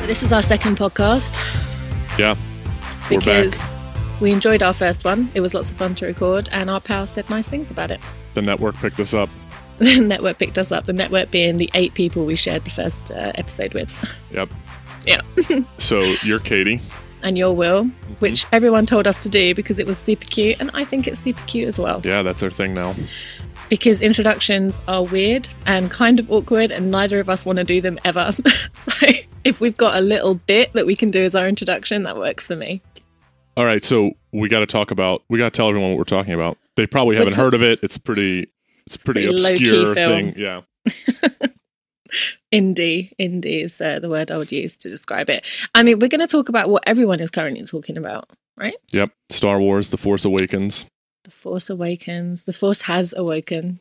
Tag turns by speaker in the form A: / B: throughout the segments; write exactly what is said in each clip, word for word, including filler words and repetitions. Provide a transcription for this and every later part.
A: this is our second podcast.
B: Yeah, we're
A: because
B: back.
A: We enjoyed our first one. It was lots of fun to record, and our pals said nice things about it.
B: The network picked us up.
A: The network picked us up. The network being the eight people we shared the first uh, episode with.
B: Yep.
A: Yeah.
B: So you're Katie.
A: And you're Will, mm-hmm. which everyone told us to do because it was super cute, and I think it's super cute as well.
B: Yeah, that's our thing now.
A: Because introductions are weird and kind of awkward, and neither of us want to do them ever. So if we've got a little bit that we can do as our introduction, that works for me.
B: All right, so we got to talk about, we got to tell everyone what we're talking about. They probably haven't heard of it. It's pretty, it's a pretty, pretty obscure thing. Yeah.
A: Indie. Indie is uh, the word I would use to describe it. I mean, we're going to talk about what everyone is currently talking about, right?
B: Yep. Star Wars, The Force Awakens.
A: The Force Awakens. The Force has awoken.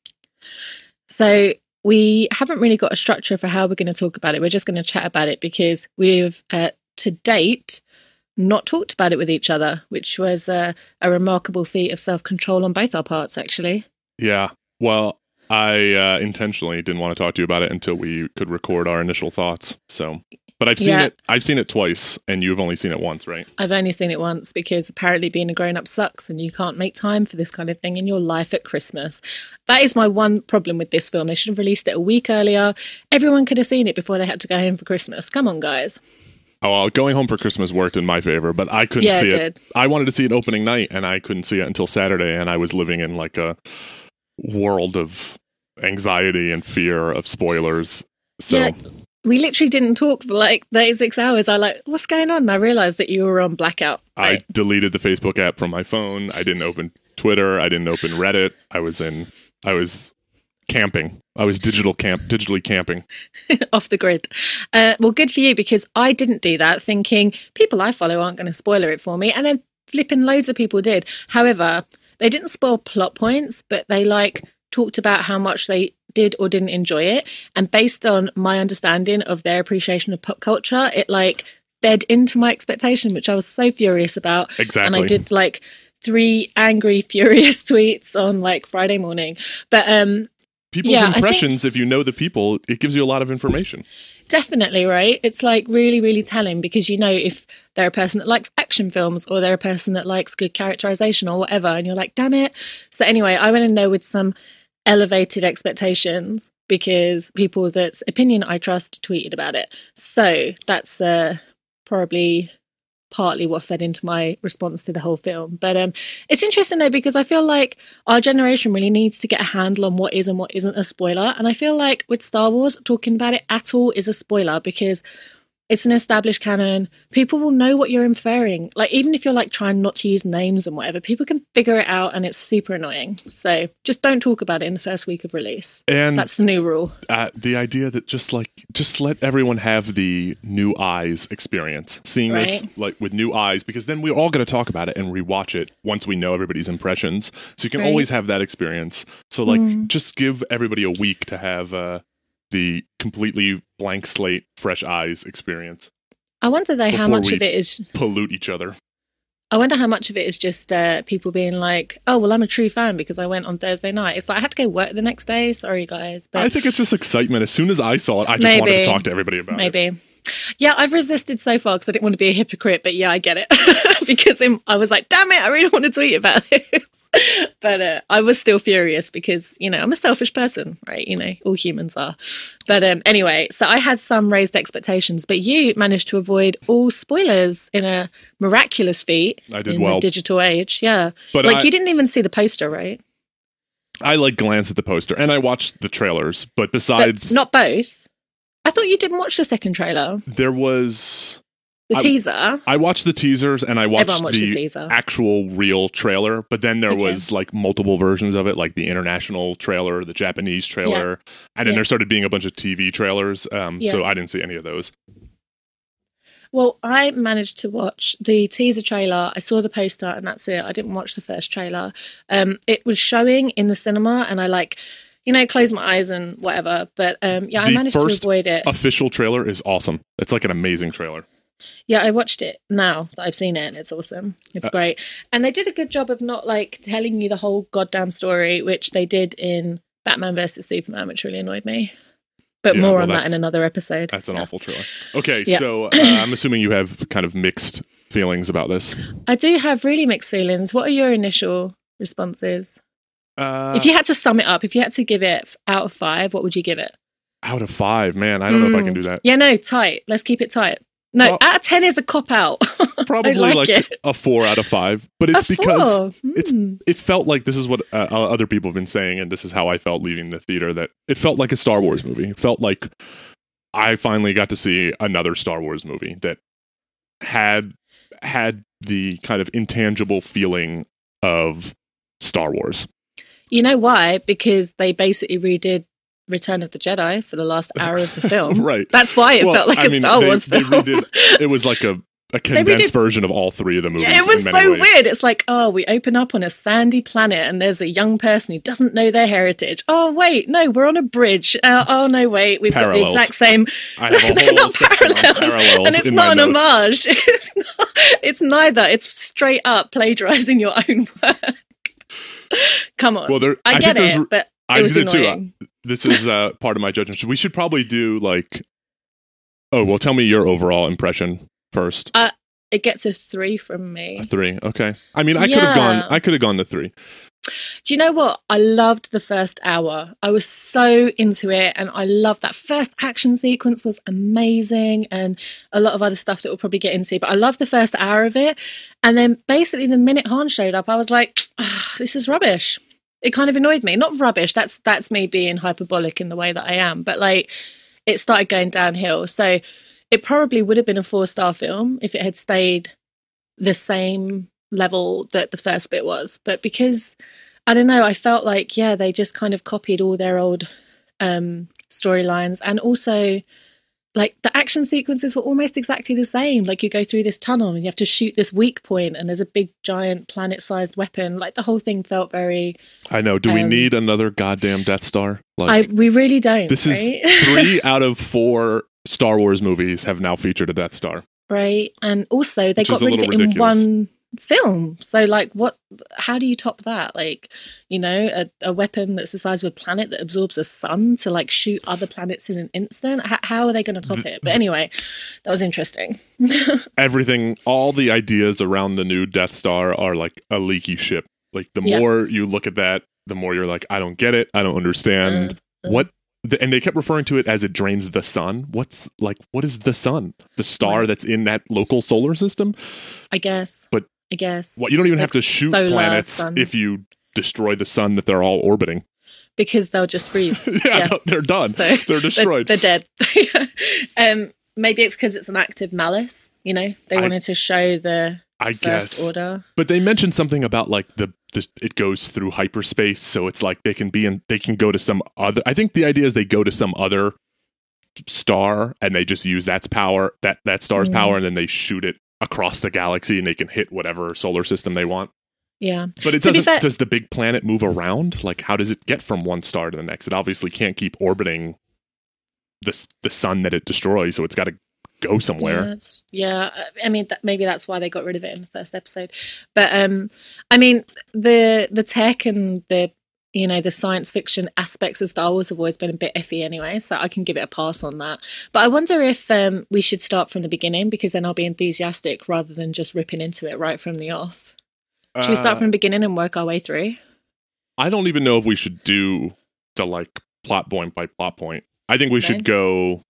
A: So we haven't really got a structure for how we're going to talk about it. We're just going to chat about it because we've, uh, to date, not talked about it with each other, which was uh, a remarkable feat of self-control on both our parts, actually.
B: Yeah. Well, I uh, intentionally didn't want to talk to you about it until we could record our initial thoughts. So, but I've seen
A: yeah.
B: it. I've seen it twice, and you've only seen it once, right?
A: I've only seen it once because apparently being a grown-up sucks, and you can't make time for this kind of thing in your life at Christmas. That is my one problem with this film. They should have released it a week earlier. Everyone could have seen it before they had to go home for Christmas. Come on, guys.
B: Oh, well, going home for Christmas worked in my favor, but I couldn't
A: yeah,
B: see
A: it.
B: it.
A: Did.
B: I wanted to see it opening night, and I couldn't see it until Saturday, and I was living in like a world of anxiety and fear of spoilers. So
A: yeah, we literally didn't talk for like thirty-six hours. I like, what's going on? And I realized that you were on blackout. Right?
B: I deleted the Facebook app from my phone. I didn't open Twitter. I didn't open Reddit. I was in, I was camping. I was digital camp, digitally camping.
A: Off the grid. Uh, well, good for you, because I didn't do that, thinking people I follow aren't going to spoiler it for me. And then flipping loads of people did. However, they didn't spoil plot points, but they like talked about how much they did or didn't enjoy it. And based on my understanding of their appreciation of pop culture, it like fed into my expectation, which I was so furious about.
B: Exactly.
A: And I did like three angry, furious tweets on like Friday morning. But um,
B: people's
A: yeah,
B: impressions,
A: think,
B: if you know the people, it gives you a lot of information.
A: Definitely, right? It's like really, really telling, because you know if they're a person that likes action films or they're a person that likes good characterization or whatever, and you're like, damn it. So anyway, I went in there with some elevated expectations because people that's opinion I trust tweeted about it. So that's uh, probably partly what fed into my response to the whole film. But um, it's interesting though, because I feel like our generation really needs to get a handle on what is and what isn't a spoiler. And I feel like with Star Wars, talking about it at all is a spoiler because it's an established canon. People will know what you're inferring. Like, even if you're like trying not to use names and whatever, people can figure it out, and it's super annoying. So just don't talk about it in the first week of release.
B: And
A: that's the new rule.
B: Uh, the idea that just like, just let everyone have the new eyes experience, seeing
A: right.
B: this like with new eyes, because then we're all going to talk about it and rewatch it once we know everybody's impressions. So you can
A: right.
B: always have that experience. So like,
A: mm.
B: just give everybody a week to have uh, the completely blank slate, fresh eyes experience.
A: I wonder though how much of it is
B: pollute each other.
A: I wonder how much of it is just uh, people being like, oh, well, I'm a true fan because I went on Thursday night. It's like, I had to go work the next day. Sorry, guys. But
B: I think it's just excitement. As soon as I saw it, I just
A: maybe,
B: wanted to talk to everybody about
A: maybe.
B: it.
A: Maybe. Yeah, I've resisted so far because I didn't want to be a hypocrite. But yeah, I get it. Because I was like, damn it, I really want to tweet about this. But uh, I was still furious because, you know, I'm a selfish person, right? You know, all humans are. But um, anyway, so I had some raised expectations, but you managed to avoid all spoilers in a miraculous feat.
B: I did
A: in
B: well.
A: The digital age, yeah.
B: But
A: like
B: I,
A: you didn't even see the poster, right?
B: I like glanced at the poster and I watched the trailers, but besides...
A: But not both. I thought you didn't watch the second trailer.
B: There was...
A: The
B: I,
A: teaser.
B: I watched the teasers and I watched,
A: watched
B: the,
A: the
B: actual real trailer, but then there
A: okay.
B: was like multiple versions of it, like the international trailer, the Japanese trailer, yeah. and then
A: yeah.
B: there started being a bunch of T V trailers, um,
A: yeah.
B: so I didn't see any of those.
A: Well, I managed to watch the teaser trailer. I saw the poster and that's it. I didn't watch the first trailer. Um, it was showing in the cinema and I like... You know, close my eyes and whatever. But um, yeah,
B: the
A: I managed to
B: first
A: avoid it.
B: Official trailer is awesome. It's like an amazing trailer.
A: Yeah, I watched it now that I've seen it and it's awesome. It's uh, great. And they did a good job of not like telling you the whole goddamn story, which they did in Batman versus Superman, which really annoyed me. But
B: Yeah,
A: more
B: well,
A: on that
B: that's-
A: in another episode.
B: That's an
A: Yeah.
B: awful trailer. Okay,
A: Yeah.
B: so uh, I'm assuming you have kind of mixed feelings about this.
A: I do have really mixed feelings. What are your initial responses?
B: Uh,
A: If you had to sum it up, if you had to give it out of five, what would you give it?
B: out of five, man, I don't know if I can do that.
A: Yeah, no, tight. Let's keep it tight. No,
B: Well-
A: out of ten is a cop out.
B: Probably
A: like
B: like,
A: it.
B: a four out of five, but it's
A: A
B: because
A: four?
B: it's
A: Hmm.
B: it felt like this is what uh, other people have been saying, and this is how I felt leaving the theater. That it felt like a Star Wars movie. It felt like I finally got to see another Star Wars movie that had had the kind of intangible feeling of Star Wars.
A: You know why? Because they basically redid Return of the Jedi for the last hour of the film.
B: Right.
A: That's why it
B: Well,
A: felt like
B: I
A: a
B: mean,
A: Star
B: they-
A: Wars
B: they
A: film.
B: redid- It was like a, a condensed
A: redid-
B: version of all three of the movies.
A: Yeah, it was
B: in many
A: so
B: ways.
A: weird. It's like, oh, we open up on a sandy planet and there's a young person who doesn't know their heritage. Oh, wait, no, we're on a bridge. Uh, oh, no, wait, we've
B: Parallels.
A: got the exact same.
B: I have a
A: They're
B: whole
A: not
B: section on
A: parallels.
B: parallels
A: And it's
B: in
A: not
B: my
A: an
B: notes.
A: homage. It's, not, it's neither. It's straight up plagiarizing your own work. Come on.
B: Well, there,
A: I,
B: I
A: get
B: think
A: it,
B: there's-
A: but
B: I
A: it was
B: did too.
A: annoying.
B: This is uh, part of my judgment. We should probably do like. Oh well, tell me your overall impression first.
A: It gets a three from me.
B: A three, okay. I mean, I could have
A: Yeah.
B: gone. I could have gone to three.
A: Do you know what? I loved the first hour. I was so into it, and I loved that first action sequence was amazing, and a lot of other stuff that we'll probably get into. But I loved the first hour of it, and then basically the minute Han showed up, I was like, ah, "This is rubbish." It kind of annoyed me. Not rubbish. That's that's me being hyperbolic in the way that I am, but like it started going downhill. So it probably would have been a four star film if it had stayed the same level that the first bit was, but because I don't know, I felt like yeah they just kind of copied all their old um storylines, and also like the action sequences were almost exactly the same. Like you go through this tunnel and you have to shoot this weak point and there's a big giant planet sized weapon. Like the whole thing felt very
B: I know. Do we
A: Um,
B: need another goddamn Death Star? Like
A: I we really don't.
B: this is
A: right?
B: three out of four Star Wars movies have now featured a Death Star.
A: Right, and also they
B: Which
A: got
B: is a
A: rid of it
B: little
A: in
B: ridiculous.
A: one film. So like what how do you top that? Like, you know, a, a weapon that's the size of a planet that absorbs a sun to like shoot other planets in an instant. H- how are they going to top it? But anyway, that was interesting.
B: Everything, all the ideas around the new Death Star are like a leaky ship. Like the
A: Yeah.
B: more you look at that, the more you're like, I don't get it. I don't understand
A: Uh, uh.
B: what. The, and they kept referring to it as it drains the sun. What's like? What is the sun? The star
A: Right.
B: that's in that local solar system.
A: I guess.
B: But-
A: I guess.
B: What you don't even have to
A: It's
B: shoot
A: solar
B: planets
A: sun.
B: if you destroy the sun that they're all orbiting.
A: Because they'll just freeze.
B: yeah,
A: Yeah.
B: no, they're done.
A: So
B: they're destroyed.
A: They're, they're dead. um, maybe it's because it's an act of malice. You know, they
B: I-
A: wanted to show the
B: I
A: first
B: guess.
A: order.
B: But they mentioned something about like the, the it goes through hyperspace, so it's like they can be in they can go to some other. I think the idea is they go to some other star and they just use that's power that that star's
A: Mm.
B: power, and then they shoot it across the galaxy and they can hit whatever solar system they want.
A: Yeah.
B: But it
A: To be
B: doesn't.
A: fair-
B: Does the big planet move around? Like, how does it get from one star to the next? It obviously can't keep orbiting the s- the sun that it destroys, so it's got to go somewhere.
A: Yeah, it's, yeah, I mean, that, maybe that's why they got rid of it in the first episode. But um, I mean, the the tech and the you know the science fiction aspects of Star Wars have always been a bit iffy anyway, so I can give it a pass on that. But I wonder if um, we should start from the beginning, because then I'll be enthusiastic rather than just ripping into it right from the off. Should we start
B: Uh,
A: from the beginning and work our way through?
B: I don't even know if we should do the like plot point by plot point. I think we
A: Okay.
B: should go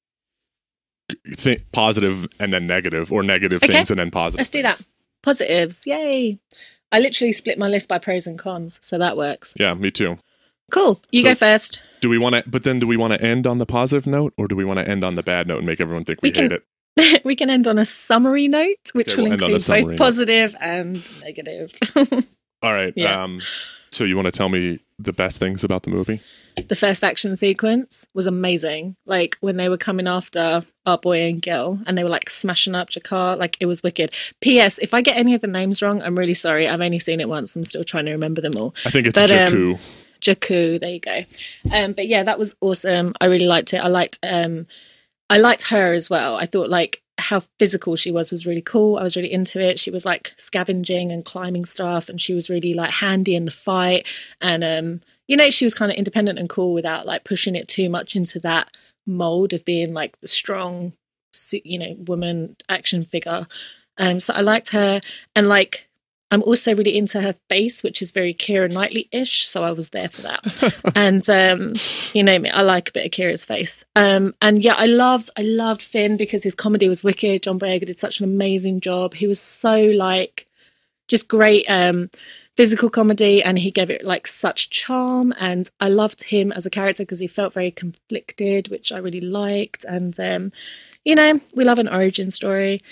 B: th- positive and then negative, or negative
A: Okay.
B: things and then positive.
A: Let's do that. Positives, yay! I literally split my list by pros and cons, so that works.
B: Yeah, me too.
A: Cool. You
B: So-
A: go first.
B: Do we want to? But then, do we want to end on the positive note, or do we want to end on the bad note and make everyone think we,
A: We can-
B: hate it?
A: We can end on a summary note, which
B: Okay,
A: will
B: we'll end on a
A: include
B: summary
A: both
B: note.
A: positive and negative.
B: All right.
A: Yeah.
B: Um, so you want to tell me the best things about the movie?
A: The first action sequence was amazing. Like when they were coming after our boy and girl and they were like smashing up Jakar, like it was wicked. P S. If I get any of the names wrong, I'm really sorry. I've only seen it once. I'm still trying to remember them all.
B: I think it's
A: But, um,
B: Jakku.
A: Jakku, there you go. Um, but yeah, that was awesome. I really liked it. I liked um, I liked her as well. I thought like how physical she was was really cool. I was really into it. She was like scavenging and climbing stuff, and she was really like handy in the fight. And um, you know, she was kind of independent and cool without like pushing it too much into that mold of being like the strong, you know, woman action figure. Um, so I liked her, and like I'm also really into her face, which is very Keira Knightley-ish. So I was there for that. And um, you know me, I like a bit of Keira's face. Um, and yeah, I loved, I loved Finn because his comedy was wicked. John Boyega did such an amazing job. He was so like just great um, physical comedy, and he gave it like such charm. And I loved him as a character because he felt very conflicted, which I really liked. And um, you know, we love an origin story.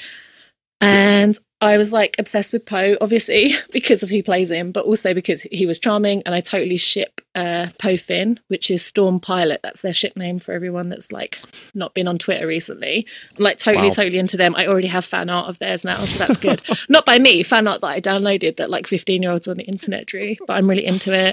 A: And I was like obsessed with Poe, obviously, because of who plays him, but also because he was charming. And I totally ship uh, Poe Finn, which is Storm Pilot. That's their ship name for everyone that's like not been on Twitter recently. I'm like totally, wow. totally into them. I already have fan art of theirs now, so that's good. Not by me, fan art that I downloaded that like fifteen year olds on the internet drew, but I'm really into it.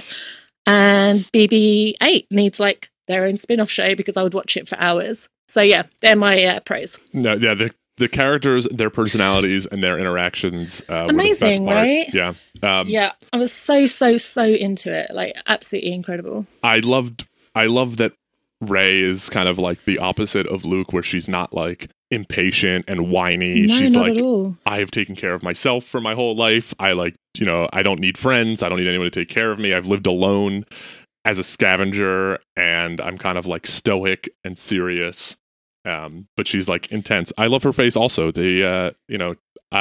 A: And B B eight needs like their own spin off show because I would watch it for hours. So yeah, they're my uh, pros.
B: No, yeah, the the characters, their personalities, and their interactions. Uh,
A: Amazing,
B: were the
A: right?
B: best part. Yeah, um,
A: yeah. I was so so so into it. Like absolutely incredible.
B: I loved. I love that Rey is kind of like the opposite of Luke, where she's not like impatient and whiny.
A: No,
B: she's
A: not
B: like,
A: at all.
B: I have taken care of myself for my whole life. I like, you know, I don't need friends. I don't need anyone to take care of me. I've lived alone as a scavenger, and I'm kind of like stoic and serious. Um, but she's like intense. I love her face also. The uh, you know,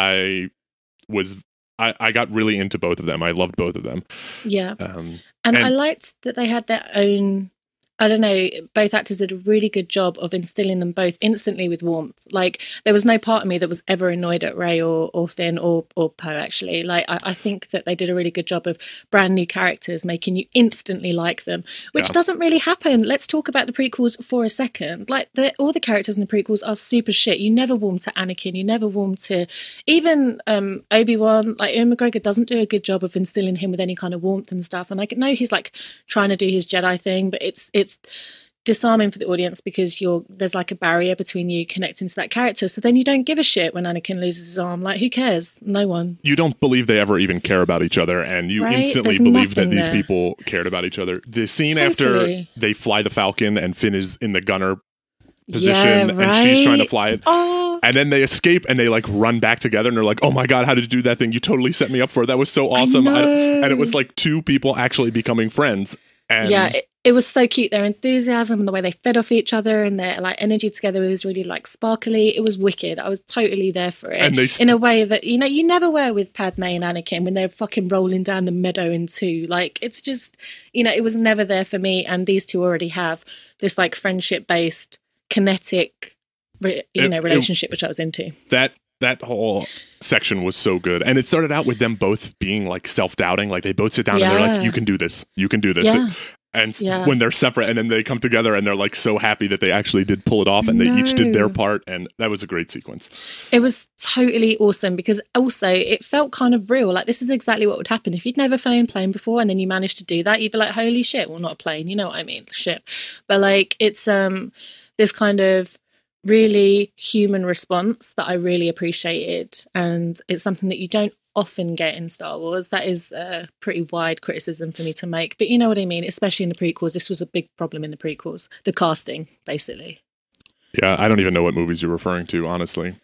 B: I was I, I got really into both of them. I loved both of them.
A: Yeah.
B: Um,
A: and,
B: and
A: I liked that they had their own, I don't know, both actors did a really good job of instilling them both instantly with warmth. Like, there was no part of me that was ever annoyed at Rey or, or Finn or, or Poe, actually. Like, I, I think that they did a really good job of brand new characters, making you instantly like them, which yeah. doesn't really happen. Let's talk about the prequels for a second. Like, all the characters in the prequels are super shit. You never warm to Anakin. You never warm to... Even um, Obi-Wan, like, Ewan McGregor doesn't do a good job of instilling him with any kind of warmth and stuff. And I know he's, like, trying to do his Jedi thing, but it's... it's It's disarming for the audience because you're there's like a barrier between you connecting to that character. So then you don't give a shit when Anakin loses his arm. Like, who cares? No one.
B: You don't believe they ever even care about each other, and you
A: right?
B: instantly
A: There's
B: believe that these
A: there.
B: people cared about each other. The scene
A: Totally.
B: after they fly the Falcon and Finn is in the gunner position
A: yeah, right?
B: and she's trying to fly it.
A: Oh.
B: And then they escape and they like run back together and they're like, oh my God, how did you do that thing? You totally set me up for it. That was so awesome.
A: I
B: I, and it was like two people actually becoming friends. And
A: yeah, it, it was so cute. Their enthusiasm and the way they fed off each other and their like energy together was really like sparkly. It was wicked. I was totally there for it.
B: And they,
A: in a way that, you know, you never were with Padme and Anakin when they're fucking rolling down the meadow in two. Like, it's just, you know, it was never there for me. And these two already have this like friendship based, kinetic, you
B: it,
A: know, relationship, it, which I was into.
B: That that whole section was so good. And it started out with them both being like self-doubting. Like, they both sit down
A: yeah.
B: and they're like, you can do this. You can do this.
A: Yeah.
B: And
A: yeah.
B: when they're separate and then they come together and they're like so happy that they actually did pull it off and they
A: no.
B: each did their part. And that was a great sequence.
A: It was totally awesome because also it felt kind of real. Like, this is exactly what would happen if you'd never flown a plane before and then you managed to do that. You'd be like, holy shit. Well, not a plane. You know what I mean? Shit. But like, it's um this kind of really human response that I really appreciated. And it's something that you don't often get in Star Wars. That is a pretty wide criticism for me to make, but you know what I mean, especially in the prequels. This was a big problem in the prequels, the casting basically.
B: Yeah, I don't even know what movies you're referring to, honestly.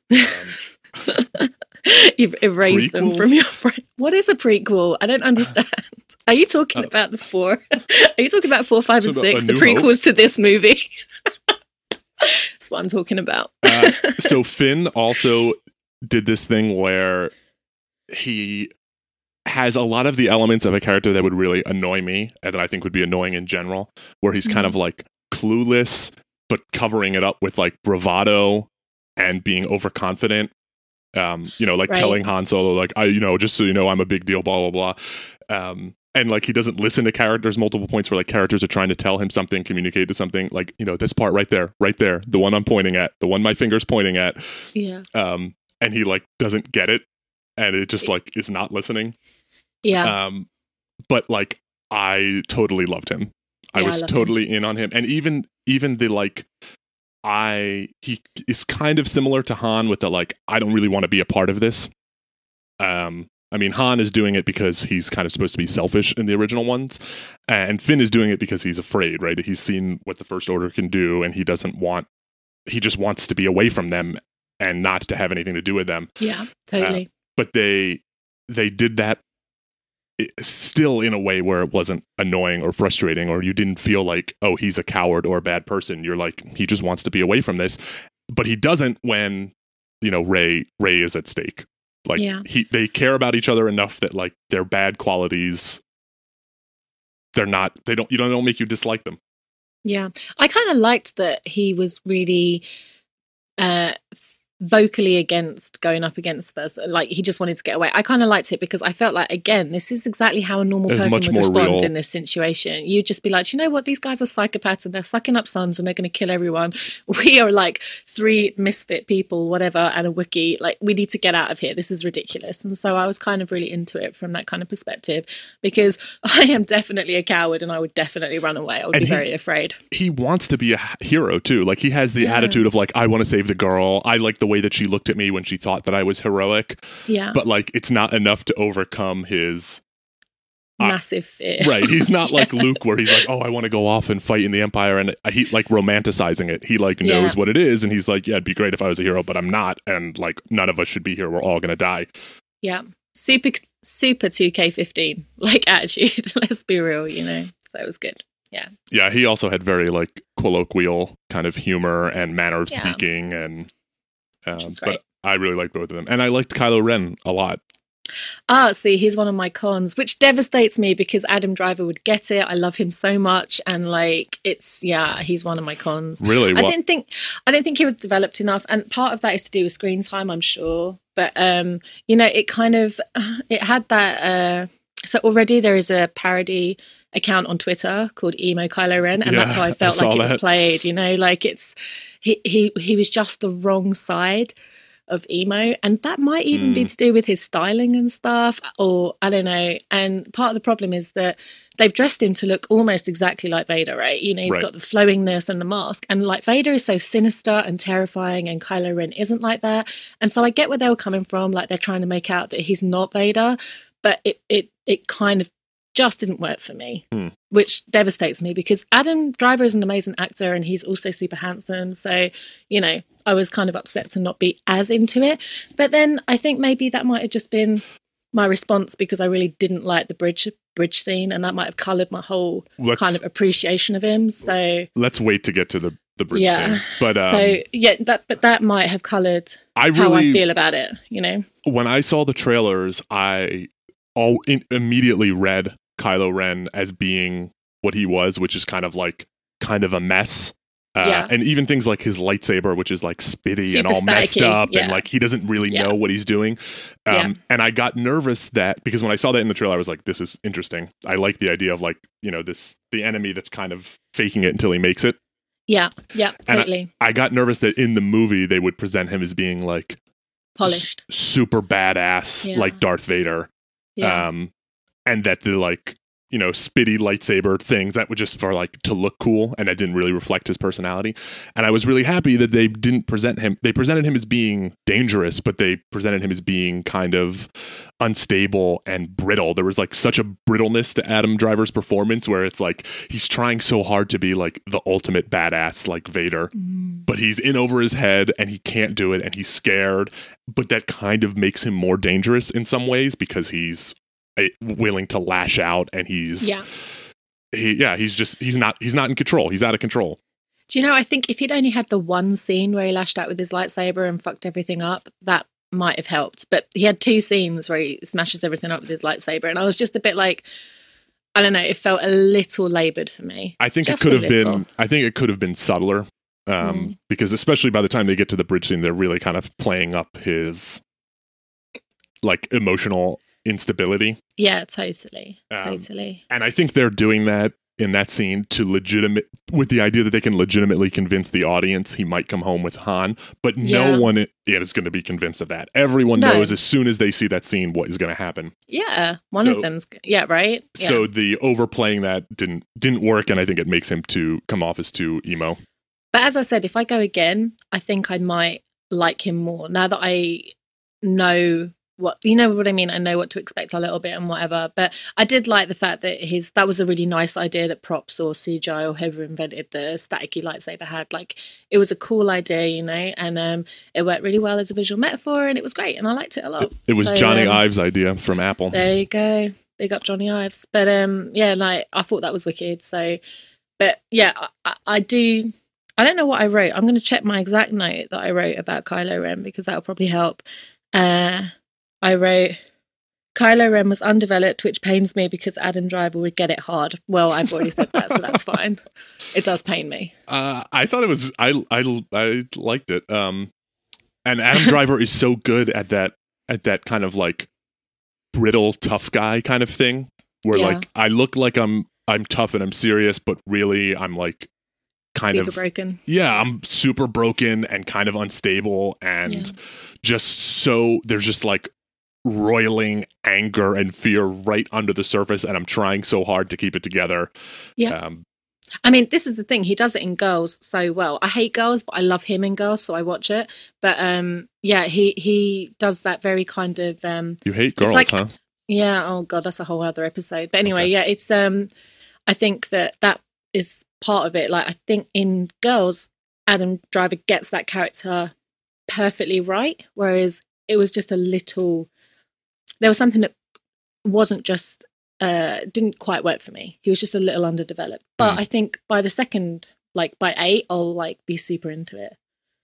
B: Um,
A: You've erased prequels? them from your brain. What is a prequel? I don't understand. Are you talking uh, about the four? Are you talking about four, five, and six, the prequels Hope? to this movie? That's what I'm talking about.
B: uh, so Finn also did this thing where he has a lot of the elements of a character that would really annoy me and that I think would be annoying in general, where he's kind
A: mm-hmm.
B: of like clueless, but covering it up with like bravado and being overconfident. Um, you know, like
A: right.
B: telling Han Solo, like, I, you know, just so you know, I'm a big deal, blah, blah, blah. Um, and like, he doesn't listen to characters multiple points where like characters are trying to tell him something, communicate to something, like, you know, this part right there, right there, the one I'm pointing at, the one my finger's pointing at.
A: Yeah.
B: Um, and he like doesn't get it. And it just like is not listening.
A: Yeah.
B: Um, but like, I totally loved him. I
A: yeah,
B: was
A: I
B: totally
A: him.
B: in on him. And even, even the like, I, he is kind of similar to Han with the like, I don't really want to be a part of this. Um, I mean, Han is doing it because he's kind of supposed to be selfish in the original ones, and Finn is doing it because he's afraid, right? He's seen what the First Order can do, and he doesn't want, he just wants to be away from them and not to have anything to do with them.
A: Yeah, totally.
B: Uh, but they they did that still in a way where it wasn't annoying or frustrating, or you didn't feel like, oh, he's a coward or a bad person. You're like, he just wants to be away from this, but he doesn't when, you know, Rey Rey is at stake. Like
A: yeah.
B: he, they care about each other enough that like their bad qualities, they're not, they don't, you don't, don't make you dislike them.
A: Yeah, I kind of liked that he was really uh, vocally against going up against this. Like he just wanted to get away. I kind of liked it because I felt like, again, this is exactly how a normal
B: It's
A: person
B: much
A: would
B: more
A: respond
B: real.
A: in this situation. You'd just be like, you know what, these guys are psychopaths and they're sucking up sons and they're going to kill everyone. We are like three misfit people, whatever, and a Wookiee. Like, we need to get out of here. This is ridiculous. And so I was kind of really into it from that kind of perspective, because I am definitely a coward and I would definitely run away. I would
B: And
A: be
B: he-
A: very afraid.
B: He wants to be a hero too. Like he has the
A: Yeah.
B: attitude of like, I want to save the girl. I like the way that she looked at me when she thought that I was heroic,
A: Yeah,
B: but like it's not enough to overcome his uh,
A: massive fear.
B: right. He's not like Luke where he's like, oh, I want to go off and fight in the Empire, and he like romanticizing it. He like knows
A: Yeah.
B: what it is, and he's like, yeah, it'd be great if I was a hero, but I'm not, and like none of us should be here. We're all gonna die.
A: Yeah, super, super two K fifteen like attitude. Let's be real, you know. So it was good. Yeah,
B: Yeah, he also had very like colloquial kind of humor and manner of
A: Yeah.
B: speaking, and um,
A: Which is
B: but
A: great.
B: I really liked both of them, and I liked Kylo Ren a lot.
A: Ah, see, he's one of my cons, which devastates me because Adam Driver would get it. I love him so much, and like, it's yeah, he's one of my cons.
B: Really,
A: I
B: what?
A: didn't think, I don't think he was developed enough, and part of that is to do with screen time, I'm sure. But um, you know, it kind of, it had that. Uh, so already there is a parody account on Twitter called Emo Kylo Ren, and
B: Yeah,
A: that's how I
B: I
A: felt
B: saw
A: like it was
B: that.
A: played. You know, like it's he he he was just the wrong side of emo, and that might even be
B: Mm.
A: to do with his styling and stuff, or I don't know. And part of the problem is that they've dressed him to look almost exactly like Vader, right? You know, he's
B: Right.
A: got the flowingness and the mask, and like Vader is so sinister and terrifying, and Kylo Ren isn't like that. And so I get where they were coming from, like they're trying to make out that he's not Vader, but it it it kind of just didn't work for me,
B: Hmm.
A: which devastates me because Adam Driver is an amazing actor and he's also super handsome. So, you know, I was kind of upset to not be as into it. But then I think maybe that might have just been my response because I really didn't like the bridge bridge scene, and that might have coloured my whole
B: Let's-
A: kind of appreciation of him. So
B: Let's wait to get to the the bridge
A: Yeah.
B: scene. But um,
A: so yeah, that but that might have coloured
B: I
A: how I
B: really
A: feel about it, you know.
B: when I saw the trailers, I all in, immediately read Kylo Ren as being what he was, which is kind of like kind of a mess. Uh,
A: Yeah.
B: And even things like his lightsaber, which is like spitty and
A: Super
B: all messed
A: staticky,
B: up, and
A: yeah.
B: like he doesn't really
A: Yeah.
B: know what he's doing. Um,
A: Yeah.
B: And I got nervous that because when I saw that in the trailer, I was like, "This is interesting." I like the idea of like you know this the enemy that's kind of faking it until he makes it.
A: Yeah, yeah,
B: And I-
A: totally.
B: I got nervous that in the movie they would present him as being like
A: Polished.
B: s- super badass,
A: Yeah.
B: like Darth Vader.
A: Yeah.
B: Um, and that the like, you know, spitty lightsaber things that were just for like to look cool, and that didn't really reflect his personality. And I was really happy that they didn't present him. They presented him as being dangerous, but they presented him as being kind of unstable and brittle. There was like such a brittleness to Adam Driver's performance where it's like he's trying so hard to be like the ultimate badass like Vader,
A: Mm.
B: but he's in over his head and he can't do it and he's scared. But that kind of makes him more dangerous in some ways because he's uh, willing to lash out and he's
A: Yeah.
B: he, yeah he's just he's not he's not in control. He's out of control.
A: Do you know, I think if he'd only had the one scene where he lashed out with his lightsaber and fucked everything up, that might have helped. But he had two scenes where he smashes everything up with his lightsaber, and I was just a bit like, I don't know, it felt a little laboured for me.
B: I think
A: Just
B: it could
A: a
B: have
A: little.
B: been I think it could have been subtler. Um,
A: Mm.
B: because especially by the time they get to the bridge scene, they're really kind of playing up his like emotional instability.
A: Yeah, totally.
B: Um,
A: Totally.
B: And I think they're doing that in that scene to legitimate with the idea that they can legitimately convince the audience he might come home with Han, but
A: Yeah.
B: no one yet is going to be convinced of that. Everyone
A: No.
B: knows as soon as they see that scene what is going to happen.
A: Yeah, one
B: So-
A: of them's, yeah, right? Yeah.
B: So the overplaying that didn't didn't work, and I think it makes him to come off as too emo.
A: But as I said, if I go again, I think I might like him more now that I know what, you know what I mean? I know what to expect a little bit and whatever. But I did like the fact that his, that was a really nice idea that props or C G I or whoever invented the staticky lightsaber had. Like, it was a cool idea, you know, and um, it worked really well as a visual metaphor, and it was great, and I liked it a lot.
B: It, it was
A: so,
B: Johnny
A: um,
B: Ives' idea from Apple.
A: There you go. Big up Johnny Ives. But um, yeah, like, I thought that was wicked. So, but yeah, I, I do, I don't know what I wrote. I'm going to check my exact note that I wrote about Kylo Ren, because that'll probably help. Uh, I wrote, Kylo Ren was undeveloped, which pains me because Adam Driver would get it hard. Well, I've already said that, so that's fine. It does pain me.
B: Uh, I thought it was, I, I, I liked it. Um, and Adam Driver is so good at that, at that kind of like brittle, tough guy kind of thing, where
A: Yeah.
B: like, I look like I'm, I'm tough and I'm serious, but really I'm like kind
A: Super
B: of
A: broken.
B: yeah, I'm super broken and kind of unstable and
A: Yeah.
B: just so there's just like roiling anger and fear right under the surface, and I'm trying so hard to keep it together.
A: Yeah.
B: Um,
A: I mean, this is the thing. He does it in Girls so well. I hate Girls, but I love him in Girls, so I watch it. But um, yeah, he he does that very kind of um,
B: you hate girls,
A: like-
B: huh?
A: yeah. Oh God, that's a whole other episode. But anyway,
B: Okay.
A: yeah, it's um, I think that that is part of it. Like, I think in Girls, Adam Driver gets that character perfectly right, whereas it was just a little. There was something that wasn't just. Uh, didn't quite work for me. He was just a little underdeveloped. But
B: Mm.
A: I think by the second, like by eight, I'll like be super into it.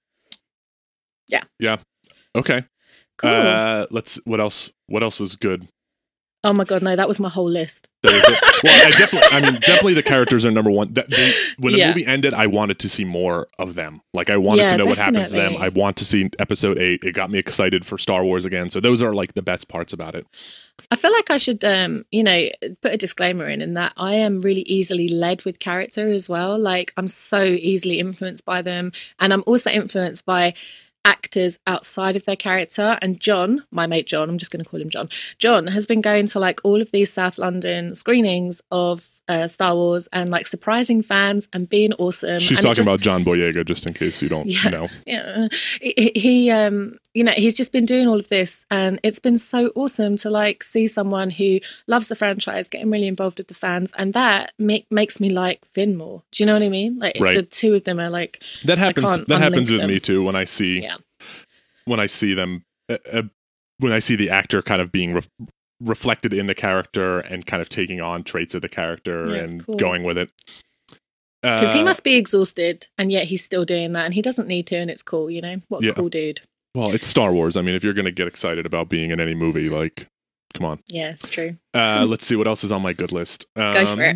B: Okay.
A: Cool.
B: Uh, let's. What else? What else was good?
A: Oh my God, no, that was my whole list.
B: That was it. Well, I definitely. I mean, definitely the characters are number one. That, they, when the
A: Yeah.
B: movie ended, I wanted to see more of them. Like, I wanted
A: Yeah,
B: to know what happens to them.
A: definitely.
B: I want to see Episode Eight. It got me excited for Star Wars again. So those are like the best parts about it.
A: I feel like I should, um, you know, put a disclaimer in, in that I am really easily led with character as well. Like, I'm so easily influenced by them. And I'm also influenced by actors outside of their character. And John, my mate John, I'm just going to call him John. John has been going to like all of these South London screenings of uh, Star Wars and like surprising fans and being awesome.
B: She's
A: and it
B: talking
A: just-
B: about John Boyega, just in case you don't
A: Yeah.
B: know.
A: Yeah, he, he um you know, he's just been doing all of this, and it's been so awesome to like see someone who loves the franchise getting really involved with the fans, and that make, makes me like Finn more. Do you know what I mean? Like,
B: Right.
A: the two of them are like,
B: That happens.
A: can't
B: That happens
A: unlink
B: with
A: them.
B: me too. When I see,
A: yeah,
B: when I see them, uh, uh, when I see the actor kind of being re- reflected in the character and kind of taking on traits of the character
A: Yeah, it's
B: and
A: cool.
B: going with it.
A: because
B: Uh,
A: he must be exhausted, and yet he's still doing that, and he doesn't need to, and it's cool. You know, what a
B: Yeah.
A: cool dude.
B: Well, it's Star Wars. I mean, if you're going to get excited about being in any movie, like, come on.
A: Yeah, it's true.
B: Uh, let's see what else is on my good list. Um,
A: Go for it.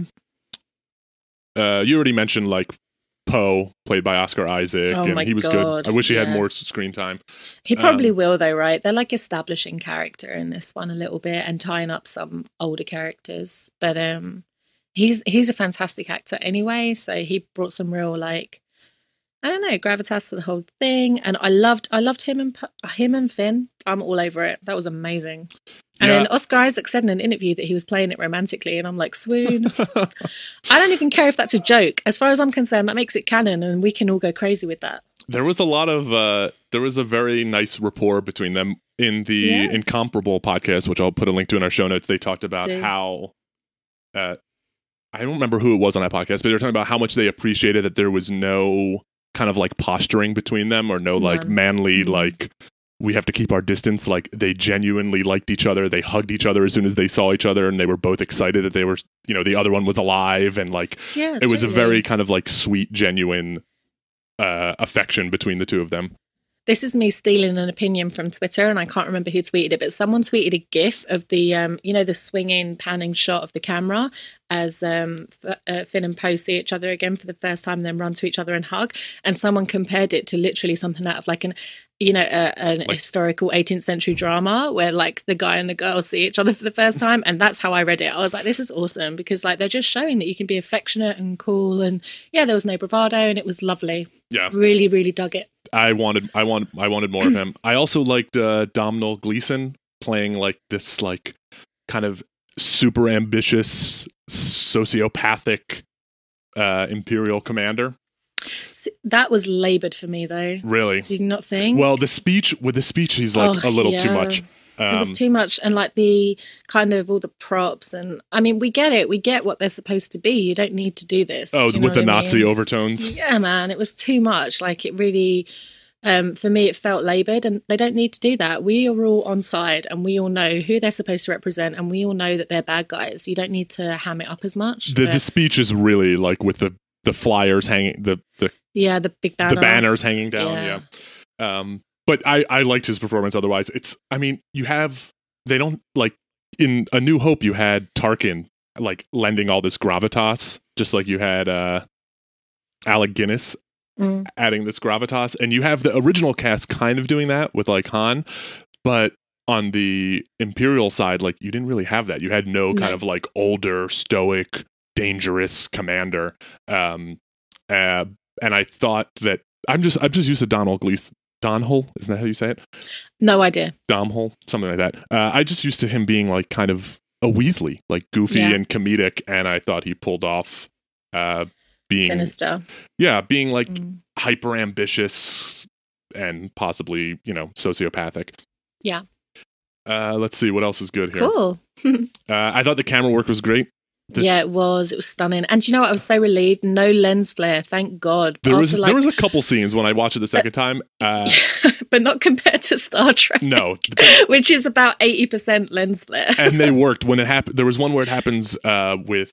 B: Uh, you already mentioned like Poe, played by Oscar Isaac,
A: Oh
B: and
A: my
B: he was
A: God,
B: good. I wish he had
A: yeah.
B: more s- screen time.
A: He probably
B: Um,
A: will, though, right? They're like establishing character in this one a little bit and tying up some older characters. But um, he's he's a fantastic actor anyway, so he brought some real like I don't know gravitas to the whole thing. And I loved I loved him and P- him and Finn. I'm all over it. That was amazing. And
B: Yeah.
A: then Oscar Isaac said in an interview that he was playing it romantically, and I'm like, swoon. I don't even care if that's a joke. As far as I'm concerned, that makes it canon, and we can all go crazy with that.
B: There was a lot of uh there was a very nice rapport between them in the
A: Yeah.
B: Incomparable podcast, which I'll put a link to in our show notes. They talked about
A: Do.
B: how uh I don't remember who it was on that podcast, but they were talking about how much they appreciated that there was no kind of like posturing between them, or no like
A: None.
B: manly
A: Mhm.
B: like we have to keep our distance. Like, they genuinely liked each other. They hugged each other as soon as they saw each other, and they were both excited that they were, you know, the other one was alive, and like
A: Yeah,
B: it was a
A: totally.
B: very kind of like sweet, genuine uh affection between the two of them.
A: This is me stealing an opinion from Twitter, and I can't remember who tweeted it, but someone tweeted a GIF of the, um, you know, the swinging, panning shot of the camera as um, F- uh, Finn and Poe see each other again for the first time, and then run to each other and hug. And someone compared it to literally something out of like an, you know, a, an
B: Like-
A: historical eighteenth century drama where like the guy and the girl see each other for the first time. And that's how I read it. I was like, this is awesome, because like they're just showing that you can be affectionate and cool. And yeah, there was no bravado, and it was lovely.
B: Yeah.
A: Really, really dug it.
B: I wanted, I wanted, I wanted more of him. I also liked uh, Domhnall Gleeson playing like this, like kind of super ambitious, sociopathic uh, Imperial commander.
A: S- That was laboured for me, though.
B: Really.
A: Did you not think?
B: Well, the speech with the speech, he's like
A: Oh,
B: a little too
A: yeah.
B: much. Um,
A: it was too much, and like the kind of all the props, and I mean, we get it, we get what they're supposed to be. You don't need to do this.
B: oh,
A: do you know
B: with the
A: what I
B: Nazi
A: mean?
B: overtones.
A: Yeah, man, it was too much. Like it really, um, for me, it felt laboured, and they don't need to do that. We are all on side, and we all know who they're supposed to represent, and we all know that they're bad guys. You don't need to ham it up as much.
B: The,
A: but-
B: the speech is really like with the the flyers hanging, the the,
A: yeah, the big banner.
B: the banners hanging down.
A: Yeah.
B: Yeah. Um, but I I liked his performance. Otherwise, it's I mean you have they don't like in A New Hope you had Tarkin like lending all this gravitas, just like you had uh, Alec Guinness
A: Mm.
B: adding this gravitas, and you have the original cast kind of doing that with like Han, but on the Imperial side, like you didn't really have that. You had no kind
A: No.
B: of like older, stoic, dangerous commander. Um, uh, and I thought that I'm just I'm just used to Donald Gleeson. Donhole, isn't that how you say it?
A: No idea.
B: Domhole, something like that. Uh, I just used to him being like kind of a Weasley, like goofy
A: Yeah.
B: and comedic, and I thought he pulled off uh, being
A: Sinister.
B: yeah, being like
A: Mm.
B: hyper ambitious and possibly, you know, sociopathic.
A: Yeah.
B: Uh, let's see what else is good here.
A: Cool.
B: Uh, I thought the camera work was great. The-
A: yeah, it was. It was stunning. And do you know what? I was so relieved. No lens flare. Thank God.
B: There was
A: After, like-
B: there was a couple scenes when I watched it the second time. Uh,
A: but not compared to Star Trek.
B: no,
A: Which is about eighty percent lens flare.
B: and they worked when it happened. There was one where it happens uh, with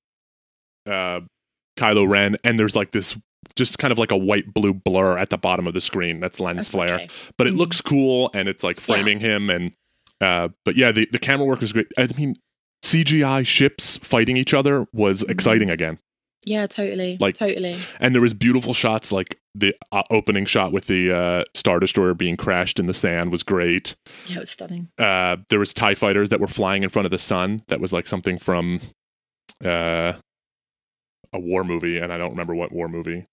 B: uh, Kylo Ren, and there's like this, just kind of like a white blue blur at the bottom of the screen. That's lens
A: That's
B: flare,
A: okay.
B: but it
A: Mhm.
B: looks cool, and it's like framing him. And uh, but yeah, the the camera work was great. I mean, C G I ships fighting each other was
A: Mhm.
B: exciting again,
A: Yeah, totally.
B: Like-
A: totally.
B: and there was beautiful shots. Like the uh, opening shot with the uh, Star Destroyer being crashed in the sand was great.
A: Yeah, it was stunning.
B: Uh, there was TIE fighters that were flying in front of the sun. That was like something from uh, a war movie, and I don't remember what war movie.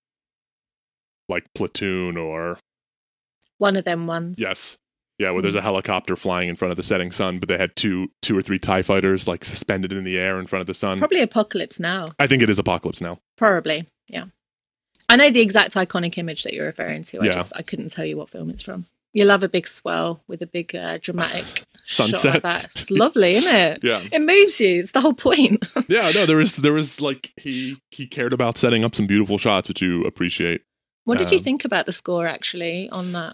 B: Like Platoon or
A: One of them ones.
B: yes, yeah, where there's a helicopter flying in front of the setting sun, but they had two, two or three TIE fighters like suspended in the air in front of the sun.
A: Probably Apocalypse Now.
B: I think it is Apocalypse Now.
A: Probably. Yeah. I know the exact iconic image that you're referring to. I
B: Yeah.
A: just I couldn't tell you what film it's from. You love a big swell with a big uh, dramatic shot
B: Sunset.
A: like that. It's lovely, isn't it?
B: Yeah,
A: It moves you. It's the whole point.
B: yeah. No, there was there was like he he cared about setting up some beautiful shots, which you appreciate.
A: What did you
B: Um,
A: think about the score actually on that?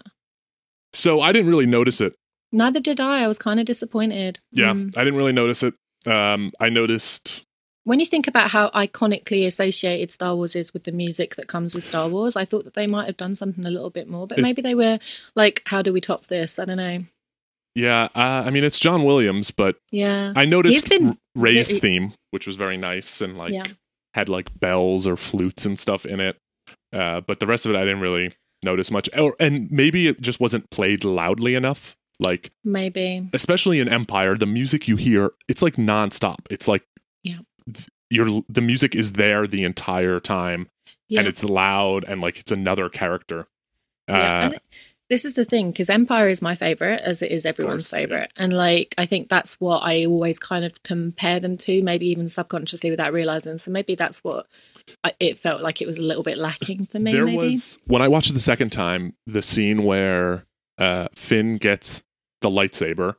B: So I didn't really notice it.
A: Neither did I. I was kind of disappointed.
B: Yeah,
A: Mm.
B: I didn't really notice it. Um, I noticed.
A: When you think about how iconically associated Star Wars is with the music that comes with Star Wars, I thought that they might have done something a little bit more. But
B: It-
A: maybe they were like, how do we top this? I don't know.
B: Yeah, uh, I mean it's John Williams, but
A: Yeah.
B: I noticed
A: been
B: R- Ray's
A: very-
B: theme, which was very nice and like
A: Yeah.
B: had like bells or flutes and stuff in it. Uh, but the rest of it, I didn't really notice much. Or, and maybe it just wasn't played loudly enough. Like,
A: Maybe.
B: especially in Empire, the music you hear, it's like nonstop. It's like,
A: Yeah.
B: th- you're the music is there the entire time,
A: Yeah.
B: and it's loud and like it's another character.
A: Yeah,
B: Uh,
A: and this is the thing, because Empire is my favorite, as it is everyone's
B: course, yeah.
A: favorite, and like I think that's what I always kind of compare them to, maybe even subconsciously without realizing. So maybe that's what I, it felt like it was a little bit lacking for me.
B: there
A: maybe
B: was when I watched it the second time, the scene where uh, Finn gets the lightsaber,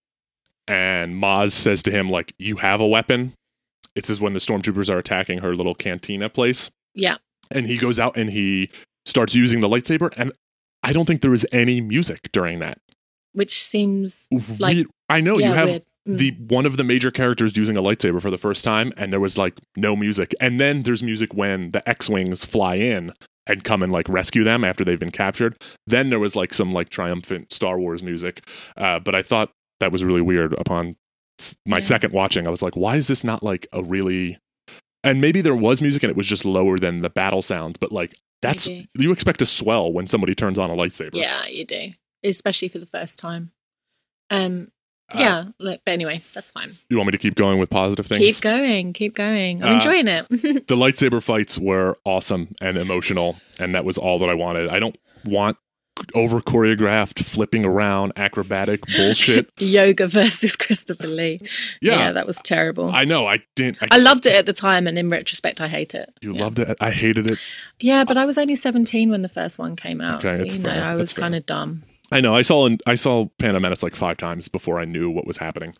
B: and Maz says to him, "Like, you have a weapon." It says when the stormtroopers are attacking her little cantina place,
A: yeah,
B: and he goes out and he starts using the lightsaber, and I don't think there was any music during that.
A: which seems Like-
B: We- I know
A: yeah,
B: you have
A: weird. Mm.
B: the one of the major characters using a lightsaber for the first time, and there was like no music, and then there's music when the X-wings fly in and come and like rescue them after they've been captured. Then there was like some like triumphant Star Wars music, uh, but I thought that was really weird. Upon s- my
A: Yeah.
B: second watching, I was like, why is this not like a really? And maybe there was music and it was just lower than the battle sounds, but like that's
A: Maybe.
B: you expect a swell when somebody turns on a lightsaber.
A: yeah, you do, especially for the first time. Um,
B: Uh,
A: yeah, look, but anyway, that's fine.
B: You want me to keep going with positive things?
A: Keep going, keep going. I'm
B: Uh,
A: enjoying it.
B: The lightsaber fights were awesome and emotional, and that was all that I wanted. I don't want over choreographed, flipping around, acrobatic bullshit.
A: Yoga versus Christopher Lee.
B: Yeah,
A: Yeah, that was terrible. I,
B: I know. I didn't. I,
A: loved it at the time, and in retrospect, I hate it.
B: You
A: yeah.
B: loved it. I hated it.
A: Yeah, but I was only seventeen when the first one came out.
B: Okay,
A: so,
B: that's
A: you know,
B: fair.
A: I was
B: That's fair.
A: kind of dumb.
B: I know. I saw I saw Phantom Menace like five times before I knew what was happening.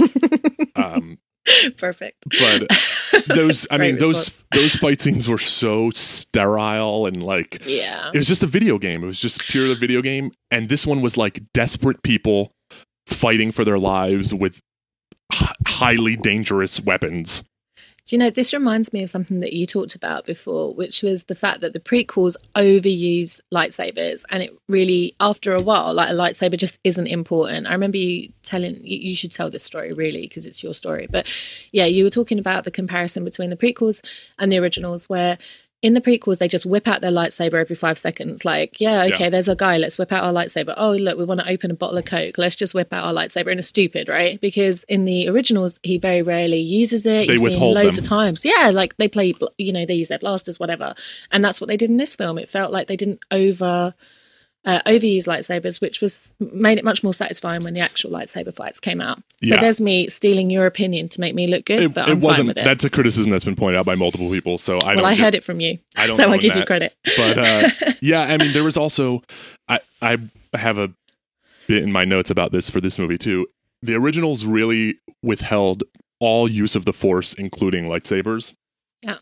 B: um,
A: Perfect.
B: But those, I mean, those
A: response.
B: those fight scenes were so sterile and like,
A: Yeah.
B: it was just a video game. It was just purely a video game. And this one was like desperate people fighting for their lives with h- highly dangerous weapons.
A: Do you know, this reminds me of something that you talked about before, which was the fact that the prequels overuse lightsabers, and it really, after a while, like a lightsaber just isn't important. I remember you telling, you, you should tell this story really, because it's your story. But yeah, you were talking about the comparison between the prequels and the originals, where in the prequels, they just whip out their lightsaber every five seconds. Like, yeah, okay,
B: Yeah.
A: there's a guy, let's whip out our lightsaber. Oh, look, we want to open a bottle of Coke. Let's just whip out our lightsaber. And it's stupid, right? Because in the originals, he very rarely uses it.
B: They
A: You see him
B: withhold
A: loads
B: them.
A: of times. Yeah, like they play, bl- you know, they use their blasters, whatever. And that's what they did in this film. It felt like they didn't over... Uh, overuse lightsabers, which was made it much more satisfying when the actual lightsaber fights came out. So
B: Yeah.
A: there's me stealing your opinion to make me look good,
B: It,
A: but
B: it
A: I'm
B: wasn't.
A: fine with it.
B: That's a criticism that's been pointed out by multiple people. So I
A: well,
B: don't.
A: I
B: get-
A: heard it from you,
B: I don't
A: so
B: own
A: I give you
B: that.
A: credit.
B: But uh, yeah, I mean, there was also I I have a bit in my notes about this for this movie too. The originals really withheld all use of the Force, including lightsabers.
A: Yeah.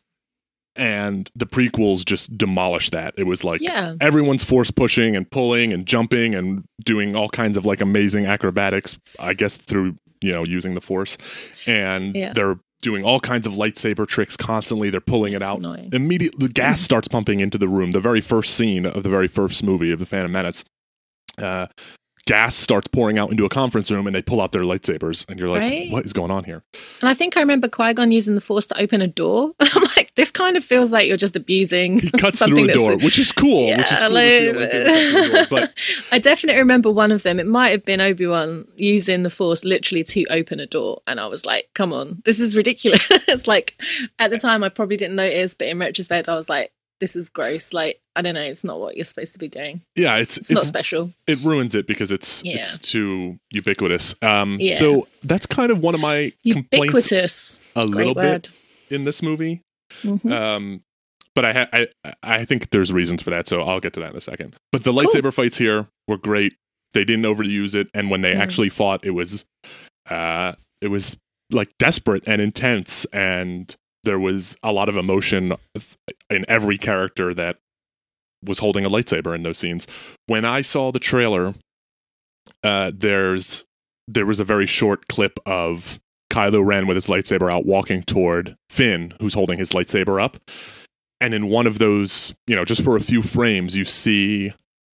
B: And the prequels just demolished that. It was like
A: Yeah.
B: everyone's force pushing and pulling and jumping and doing all kinds of like amazing acrobatics, I guess through, you know, using the Force. And
A: Yeah.
B: they're doing all kinds of lightsaber tricks constantly. They're pulling it
A: It's
B: out.
A: annoying.
B: Immediately, the gas starts pumping into the room. The very first scene of the very first movie of The Phantom Menace, uh, gas starts pouring out into a conference room, and they pull out their lightsabers, and you're like,
A: Right?
B: "What is going on here?"
A: And I think I remember Qui-Gon using the Force to open a door. I'm like, this kind of feels like you're just abusing.
B: He cuts
A: something
B: through a
A: that's-
B: door, which is cool.
A: Yeah,
B: which is cool
A: like-
B: to see a lightsaber cut through a door, but
A: I definitely remember one of them. It might have been Obi-Wan using the Force literally to open a door. And I was like, come on, this is ridiculous. It's like, at the time, I probably didn't notice. But in retrospect, I was like, this is gross. Like, I don't know. It's not what you're supposed to be doing.
B: yeah, it's
A: It's,
B: it's,
A: not special.
B: it ruins it because it's
A: Yeah.
B: it's too ubiquitous. Um,
A: Yeah.
B: So that's kind of one of my complaints
A: Ubiquitous.
B: a
A: Great
B: little
A: word.
B: bit in this movie.
A: Mhm.
B: Um, but I, ha- I I think there's reasons for that, so I'll get to that in a second. But the lightsaber fights here were great. They didn't overuse it, and when they
A: Mm.
B: actually fought, it was uh, it was like desperate and intense, and there was a lot of emotion in every character that was holding a lightsaber in those scenes. When I saw the trailer, uh, there's there was a very short clip of Kylo Ren with his lightsaber out walking toward Finn, who's holding his lightsaber up. And in one of those, you know, just for a few frames, you see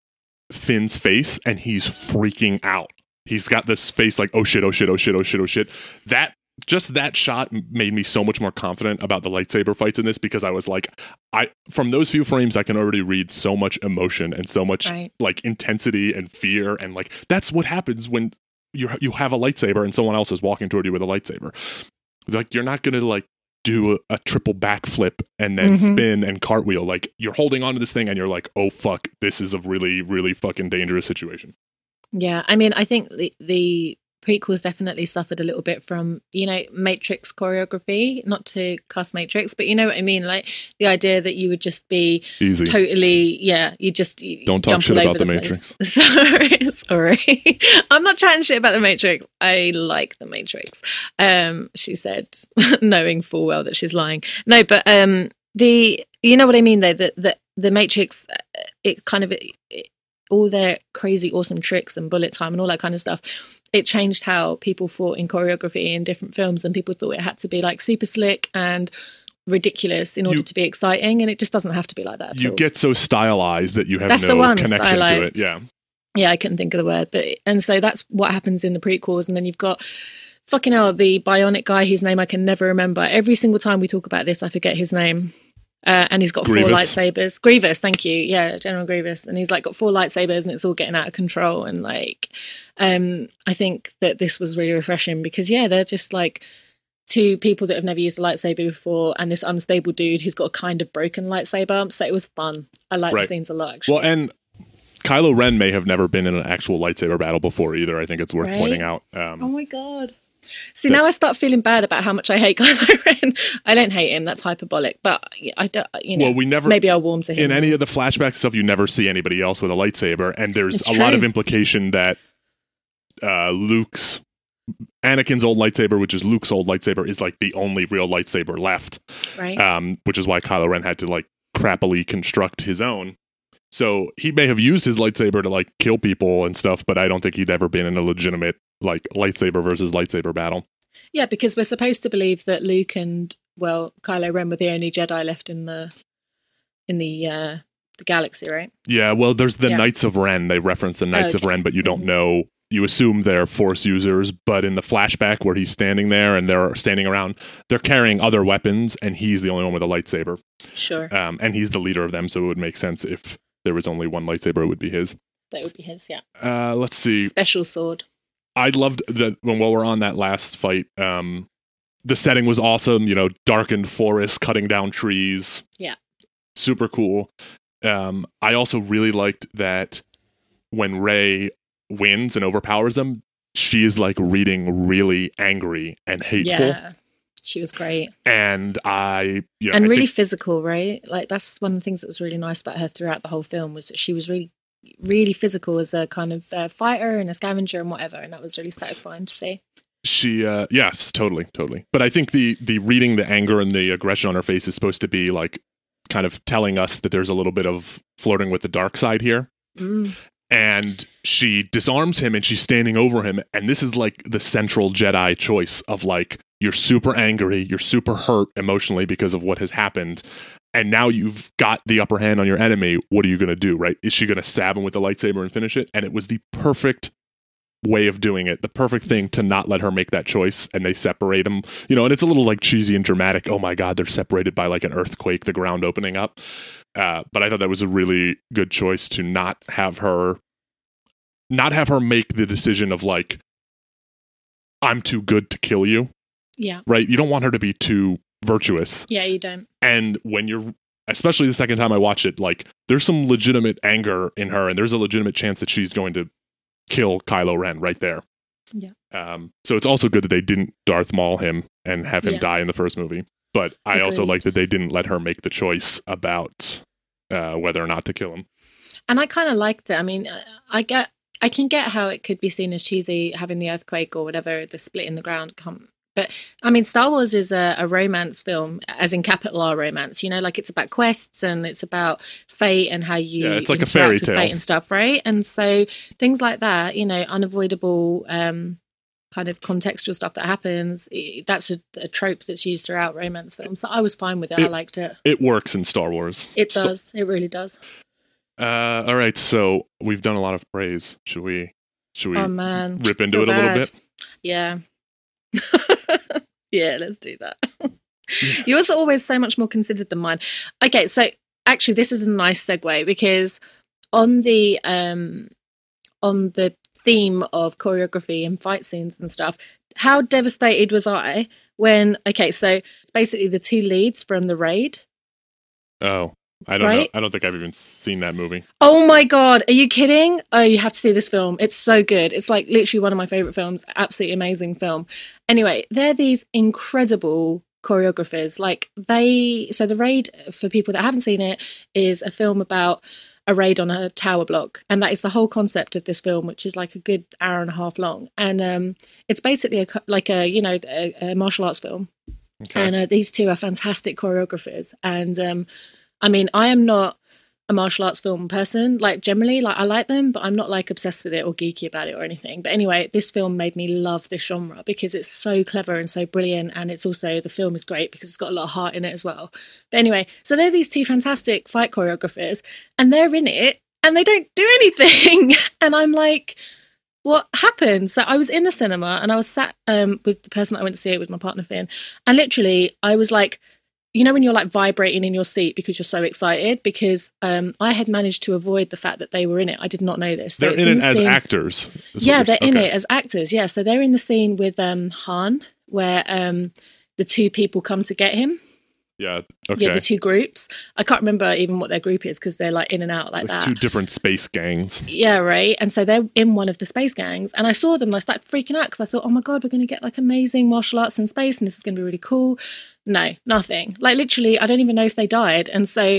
B: Finn's face and he's freaking out. He's got this face like, oh shit, oh shit, oh shit, oh shit, oh shit. That, just that shot made me so much more confident about the lightsaber fights in this, because I was like, I, from those few frames, I can already read so much emotion and so much
A: Right.
B: like intensity and fear. And like, that's what happens when you you have a lightsaber and someone else is walking toward you with a lightsaber. Like, you're not going to like do a, a triple backflip and then
A: Mhm.
B: spin and cartwheel. Like, you're holding onto this thing and you're like, oh fuck, this is a really, really fucking dangerous situation.
A: Yeah, I mean, I think the, the prequels definitely suffered a little bit from, you know, Matrix choreography. Not to cuss Matrix, but you know what I mean? Like, the idea that you would just be
B: Easy.
A: totally, yeah, you just you
B: Don't talk
A: jump
B: shit
A: all
B: about
A: over
B: the
A: place. Sorry, sorry. I'm not chatting shit about the Matrix. I like the Matrix. Um, she said, knowing full well that she's lying. No, but um, the you know what I mean though, that the, the Matrix, uh, it kind of it, it, all their crazy awesome tricks and bullet time and all that kind of stuff. It changed how people fought in choreography in different films, and people thought it had to be like super slick and ridiculous in order
B: You-
A: to be exciting, and it just doesn't have to be like that at
B: You
A: all.
B: get so stylized that you have
A: That's
B: no
A: the one,
B: connection to
A: stylized.
B: it. Yeah.
A: Yeah, I couldn't think of the word, but and so that's what happens in the prequels, and then you've got fucking hell, the bionic guy whose name I can never remember. Every single time we talk about this, I forget his name. Uh, and he's got
B: Grievous.
A: four lightsabers. Grievous, thank you. Yeah, General Grievous. And he's like got four lightsabers and it's all getting out of control. And like, um, I think that this was really refreshing because, yeah, they're just like two people that have never used a lightsaber before and this unstable dude who's got a kind of broken lightsaber. So it was fun. I like
B: Right.
A: the scenes a lot, actually.
B: Well, and Kylo Ren may have never been in an actual lightsaber battle before either. I think it's worth
A: Right?
B: pointing out. Um,
A: Oh my God. See, now I start feeling bad about how much I hate Kylo Ren. I don't hate him. That's hyperbolic. But I don't, you know,
B: well, we never,
A: maybe I'll warm to him.
B: In any of the flashbacks stuff, you never see anybody else with a lightsaber. And there's
A: It's
B: a
A: true.
B: lot of implication that uh, Luke's, Anakin's old lightsaber, which is Luke's old lightsaber, is like the only real lightsaber left.
A: Right.
B: Um, which is why Kylo Ren had to like crappily construct his own. So he may have used his lightsaber to like kill people and stuff, but I don't think he'd ever been in a legitimate like lightsaber versus lightsaber battle.
A: Yeah, because we're supposed to believe that Luke and, well, Kylo Ren were the only Jedi left in the in the uh, the galaxy, right?
B: Yeah, well, there's the
A: Yeah.
B: Knights of Ren. They reference the Knights of
A: Okay.
B: Ren, but you don't
A: Mhm.
B: know. You assume they're Force users, but in the flashback where he's standing there and they're standing around, they're carrying other weapons, and he's the only one with a lightsaber.
A: Sure.
B: Um, and he's the leader of them, so it would make sense if there was only one lightsaber, it would be his.
A: That would be his, yeah.
B: Uh, let's see.
A: Special sword.
B: I loved that when while we're on that last fight, um, the setting was awesome. You know, darkened forest, cutting down trees.
A: Yeah.
B: Super cool. Um, I also really liked that when Rey wins and overpowers them, she is like reading really angry and hateful.
A: Yeah. She was great.
B: And I, you know,
A: and
B: I
A: really
B: think-
A: physical, right? Like, that's one of the things that was really nice about her throughout the whole film, was that she was really, really physical as a kind of uh, fighter and a scavenger and whatever. And that was really satisfying to see.
B: She, uh, yes, totally, totally. But I think the the reading the anger and the aggression on her face is supposed to be like kind of telling us that there's a little bit of flirting with the dark side here.
A: Mm.
B: And she disarms him and she's standing over him. And this is like the central Jedi choice of like, you're super angry, you're super hurt emotionally because of what has happened. And now you've got the upper hand on your enemy. What are you going to do, right? Is she going to stab him with the lightsaber and finish it? And it was the perfect way of doing it, the perfect thing to not let her make that choice. And they separate them, you know, and it's a little like cheesy and dramatic. Oh my God, they're separated by like an earthquake, the ground opening up. Uh, but I thought that was a really good choice to not have her, not have her make the decision of like, I'm too good to kill you,
A: Yeah.
B: right? You don't want her to be too virtuous.
A: Yeah, you don't.
B: And when you're, especially the second time I watch it, like there's some legitimate anger in her, and there's a legitimate chance that she's going to kill Kylo Ren right there.
A: Yeah.
B: Um, so it's also good that they didn't Darth Maul him and have him
A: Yes.
B: die in the first movie. But I also
A: Agreed.
B: like that they didn't let her make the choice about uh, whether or not to kill him.
A: And I kind of liked it. I mean, I- I get, I can get how it could be seen as cheesy, having the earthquake or whatever, the split in the ground come. But I mean, Star Wars is a, a romance film, as in capital R romance. You know, like it's about quests and it's about fate and how you
B: Yeah, it's like a
A: interact
B: fairy
A: with
B: tale.
A: fate and stuff, right? And so things like that, you know, unavoidable um, kind of contextual stuff that happens. i- That's a, a trope that's used throughout romance films. So I was fine with it. I
B: It-
A: liked it.
B: It works in Star Wars.
A: It
B: Sta-
A: does. It really does.
B: Uh, all right, so we've done a lot of praise. Should we? Should we
A: Oh man,
B: rip into
A: Feel
B: it a little
A: bad.
B: bit?
A: Yeah. Yeah, let's do that. Yours are always so much more considered than mine. Okay, so actually this is a nice segue, because on the um on the theme of choreography and fight scenes and stuff, how devastated was I when, okay, so it's basically the two leads from The Raid.
B: Oh, I don't
A: Right?
B: know. I don't think I've even seen that movie.
A: Oh my God, are you kidding? Oh, you have to see this film. It's so good. It's like literally one of my favorite films. Absolutely amazing film. Anyway, they're these incredible choreographers. Like they, so The Raid, for people that haven't seen it, is a film about a raid on a tower block. And that is the whole concept of this film, which is like a good hour and a half long. And um, it's basically a, co- like a, you know, a, a martial arts film.
B: Okay.
A: And uh, these two are fantastic choreographers. And um, I mean, I am not a martial arts film person. Like generally, like I like them, but I'm not like obsessed with it or geeky about it or anything. But anyway, this film made me love this genre because it's so clever and so brilliant. And it's also, the film is great because it's got a lot of heart in it as well. But anyway, so they're these two fantastic fight choreographers and they're in it and they don't do anything. And I'm like, what happened? So I was in the cinema and I was sat um, with the person I went to see it with, my partner Finn. And literally I was like, you know when you're like vibrating in your seat because you're so excited? Because um, I had managed to avoid the fact that they were in it. I did not know this. So
B: They're
A: it's
B: in it
A: the
B: as
A: scene-
B: actors. is what
A: Yeah,
B: you're-
A: they're in
B: okay.
A: it as actors. Yeah, so they're in the scene with um, Han, where um, the two people come to get him.
B: Yeah. Okay.
A: Yeah, the two groups. I can't remember even what their group is because they're like in and out like,
B: It's like
A: that.
B: two different space gangs.
A: Yeah, right. And so they're in one of the space gangs, and I saw them and I started freaking out because I thought, oh my god, we're going to get like amazing martial arts in space, and this is going to be really cool. No, nothing. Like literally, I don't even know if they died, and so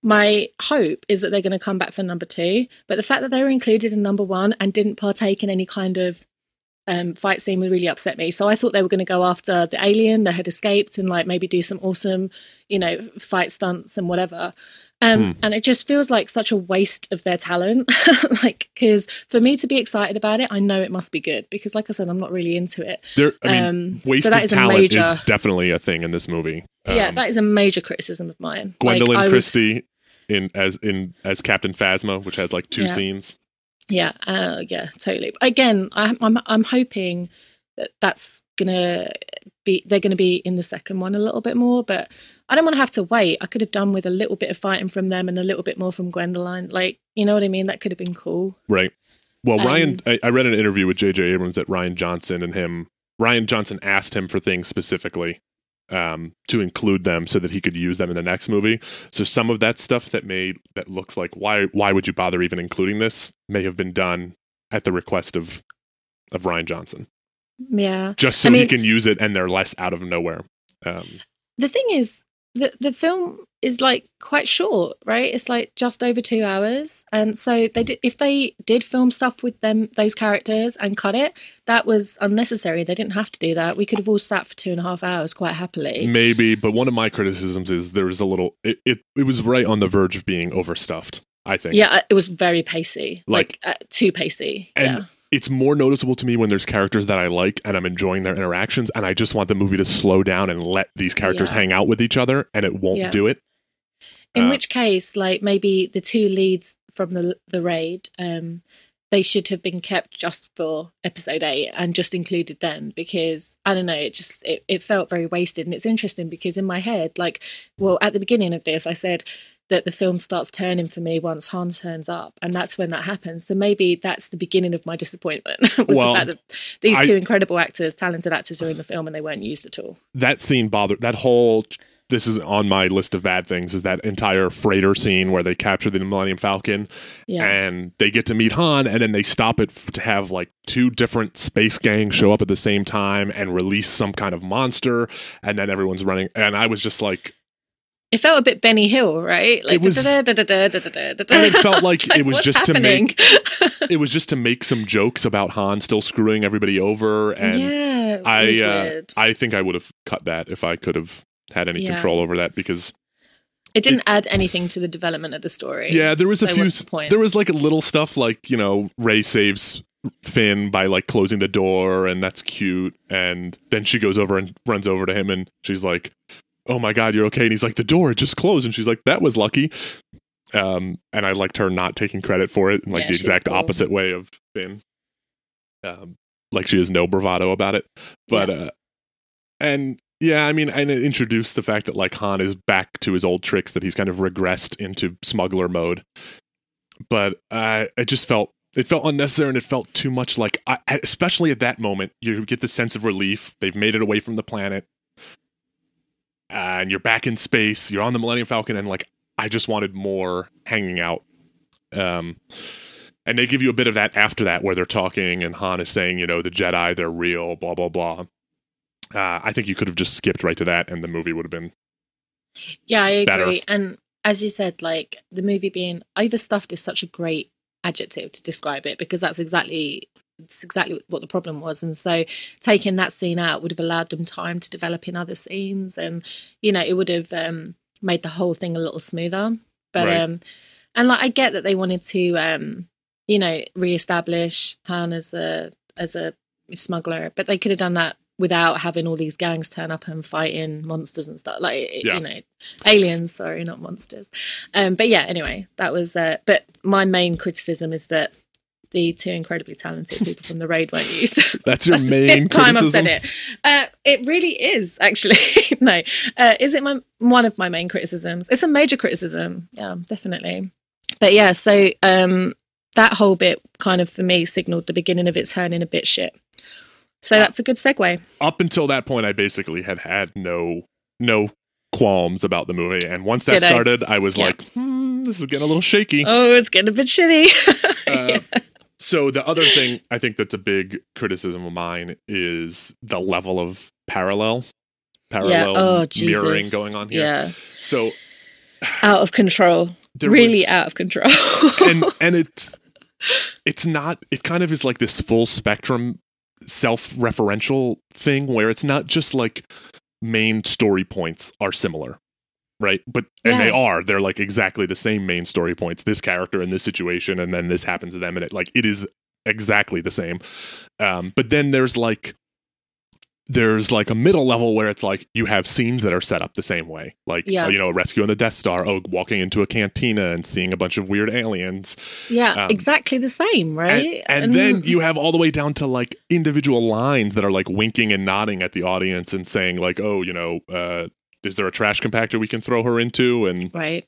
A: my hope is that they're going to come back for number two. But the fact that they were included in number one and didn't partake in any kind of Um, fight scene would really upset me. So I thought they were going to go after the alien that had escaped and like maybe do some awesome, you know, fight stunts and whatever. Um, hmm. And it just feels like such a waste of their talent. Like, because for me to be excited about it, I know it must be good because, like I said, I'm not really into it.
B: There, I mean, um, wasted so talent major, is definitely a thing in this movie.
A: Um, yeah, that is a major criticism of mine.
B: Gwendolyn
A: like,
B: Christie was, in as in as Captain Phasma, which has like two yeah. scenes.
A: Yeah, uh, yeah, totally. Again, I, I'm I'm hoping that that's gonna be they're gonna be in the second one a little bit more, but I don't want to have to wait. I could have done with a little bit of fighting from them and a little bit more from Gwendoline. Like, you know what I mean? That could have been cool,
B: right? Well, um, Ryan, I, I read an interview with J J Abrams that Rian Johnson and him. Rian Johnson asked him for things specifically um, to include them so that he could use them in the next movie. So some of that stuff that made that looks like why why would you bother even including this may have been done at the request of of Rian Johnson.
A: Yeah,
B: just so I mean, he can use it and they're less out of nowhere. Um,
A: the thing is, the the film is like quite short, right? It's like just over two hours, and so they did. If they did film stuff with them, those characters, and cut it, that was unnecessary. They didn't have to do that. We could have all sat for two and a half hours quite happily.
B: Maybe, but one of my criticisms is there was a little. It it, it was right on the verge of being overstuffed. I think.
A: Yeah, it was very pacey, like, like uh, too pacey.
B: And
A: yeah.
B: It's more noticeable to me when there's characters that I like and I'm enjoying their interactions, and I just want the movie to slow down and let these characters yeah. hang out with each other, and it won't yeah. do it.
A: In uh, which case, like maybe the two leads from the the raid, um, they should have been kept just for episode eight and just included them, because I don't know, it just it, it felt very wasted. And it's interesting because in my head, like, well, at the beginning of this, I said that the film starts turning for me once Han turns up, and that's when that happens. So maybe that's the beginning of my disappointment. was
B: well,
A: the fact that these
B: I,
A: two incredible actors, talented actors, are in the film and they weren't used at all.
B: That scene bothered. That whole this is on my list of bad things. Is that entire freighter scene where they capture the Millennium Falcon
A: yeah.
B: and they get to meet Han, and then they stop it to have like two different space gangs show up at the same time and release some kind of monster, and then everyone's running. And I was just like.
A: It felt a bit Benny Hill, right? Like,
B: it was, and it felt like it was just
A: happening?
B: to make it was just to make some jokes about Han still screwing everybody over, and
A: yeah,
B: I uh, I think I would have cut that if I could have had any yeah. control over that, because
A: it didn't it, add anything to the development of the story.
B: Yeah, there was
A: so
B: a few.
A: The
B: there was like a little stuff, like, you know, Rey saves Finn by like closing the door, and that's cute, and then she goes over and runs over to him, and she's like, oh my god, you're okay? And he's like, the door just closed. And she's like, that was lucky. Um, and I liked her not taking credit for it in like
A: yeah,
B: the exact
A: cool.
B: opposite way of Finn. Um, like she has no bravado about it. But, yeah. uh, and yeah, I mean, and it introduced the fact that like Han is back to his old tricks, that he's kind of regressed into smuggler mode. But uh, it just felt, it felt unnecessary, and it felt too much like, I, especially at that moment, you get the sense of relief. They've made it away from the planet. Uh, and you're back in space, you're on the Millennium Falcon, and like, I just wanted more hanging out. Um, and they give you a bit of that after that, where they're talking, and Han is saying, you know, the Jedi, they're real, blah, blah, blah. Uh, I think you could have just skipped right to that, and the movie would have been
A: Yeah, I agree.
B: better.
A: And as you said, like, the movie being overstuffed is such a great adjective to describe it, because that's exactly... It's exactly what the problem was. And so taking that scene out would have allowed them time to develop in other scenes, and, you know, it would have um, made the whole thing a little smoother. But,
B: right.
A: um, and like, I get that they wanted to, um, you know, reestablish Han as a, as a smuggler, but they could have done that without having all these gangs turn up and fighting monsters and stuff. Like,
B: yeah.
A: you know, aliens, sorry, not monsters. Um, but yeah, anyway, that was, uh, but my main criticism is that the two incredibly talented people from the raid weren't used.
B: That's your
A: That's
B: main
A: the time
B: criticism?
A: I've said it. Uh, it really is, actually. no. Uh, is it my one of my main criticisms? It's a major criticism. Yeah, definitely. But yeah, so um, that whole bit kind of, for me, signaled the beginning of it turning a bit shit. So that's a good segue.
B: Up until that point, I basically had had no no qualms about the movie. And once that
A: Did I?
B: started, I was
A: Yeah.
B: like, hmm, this is getting a little shaky.
A: Oh, it's getting a bit shitty.
B: Uh, So the other thing I think that's a big criticism of mine is the level of parallel, parallel
A: yeah. Oh,
B: mirroring
A: Jesus.
B: going on here.
A: Yeah.
B: So
A: Out of control.
B: there
A: Really
B: was-
A: out of control.
B: and and it's it's not. It kind of is like this full spectrum self-referential thing where it's not just like main story points are similar. Right. But and
A: Yeah.
B: they are. They're like exactly the same main story points. This character in this situation, and then this happens to them, and it like it is exactly the same. Um, but then there's like there's like a middle level where it's like you have scenes that are set up the same way. Like
A: Yeah.
B: uh, you know, a rescue on the Death Star, oh, walking into a cantina and seeing a bunch of weird aliens.
A: yeah,
B: Um,
A: exactly the same, right?
B: And, and then you have all the way down to like individual lines that are like winking and nodding at the audience and saying like, oh, you know, uh, is there a trash compactor we can throw her into? And
A: right.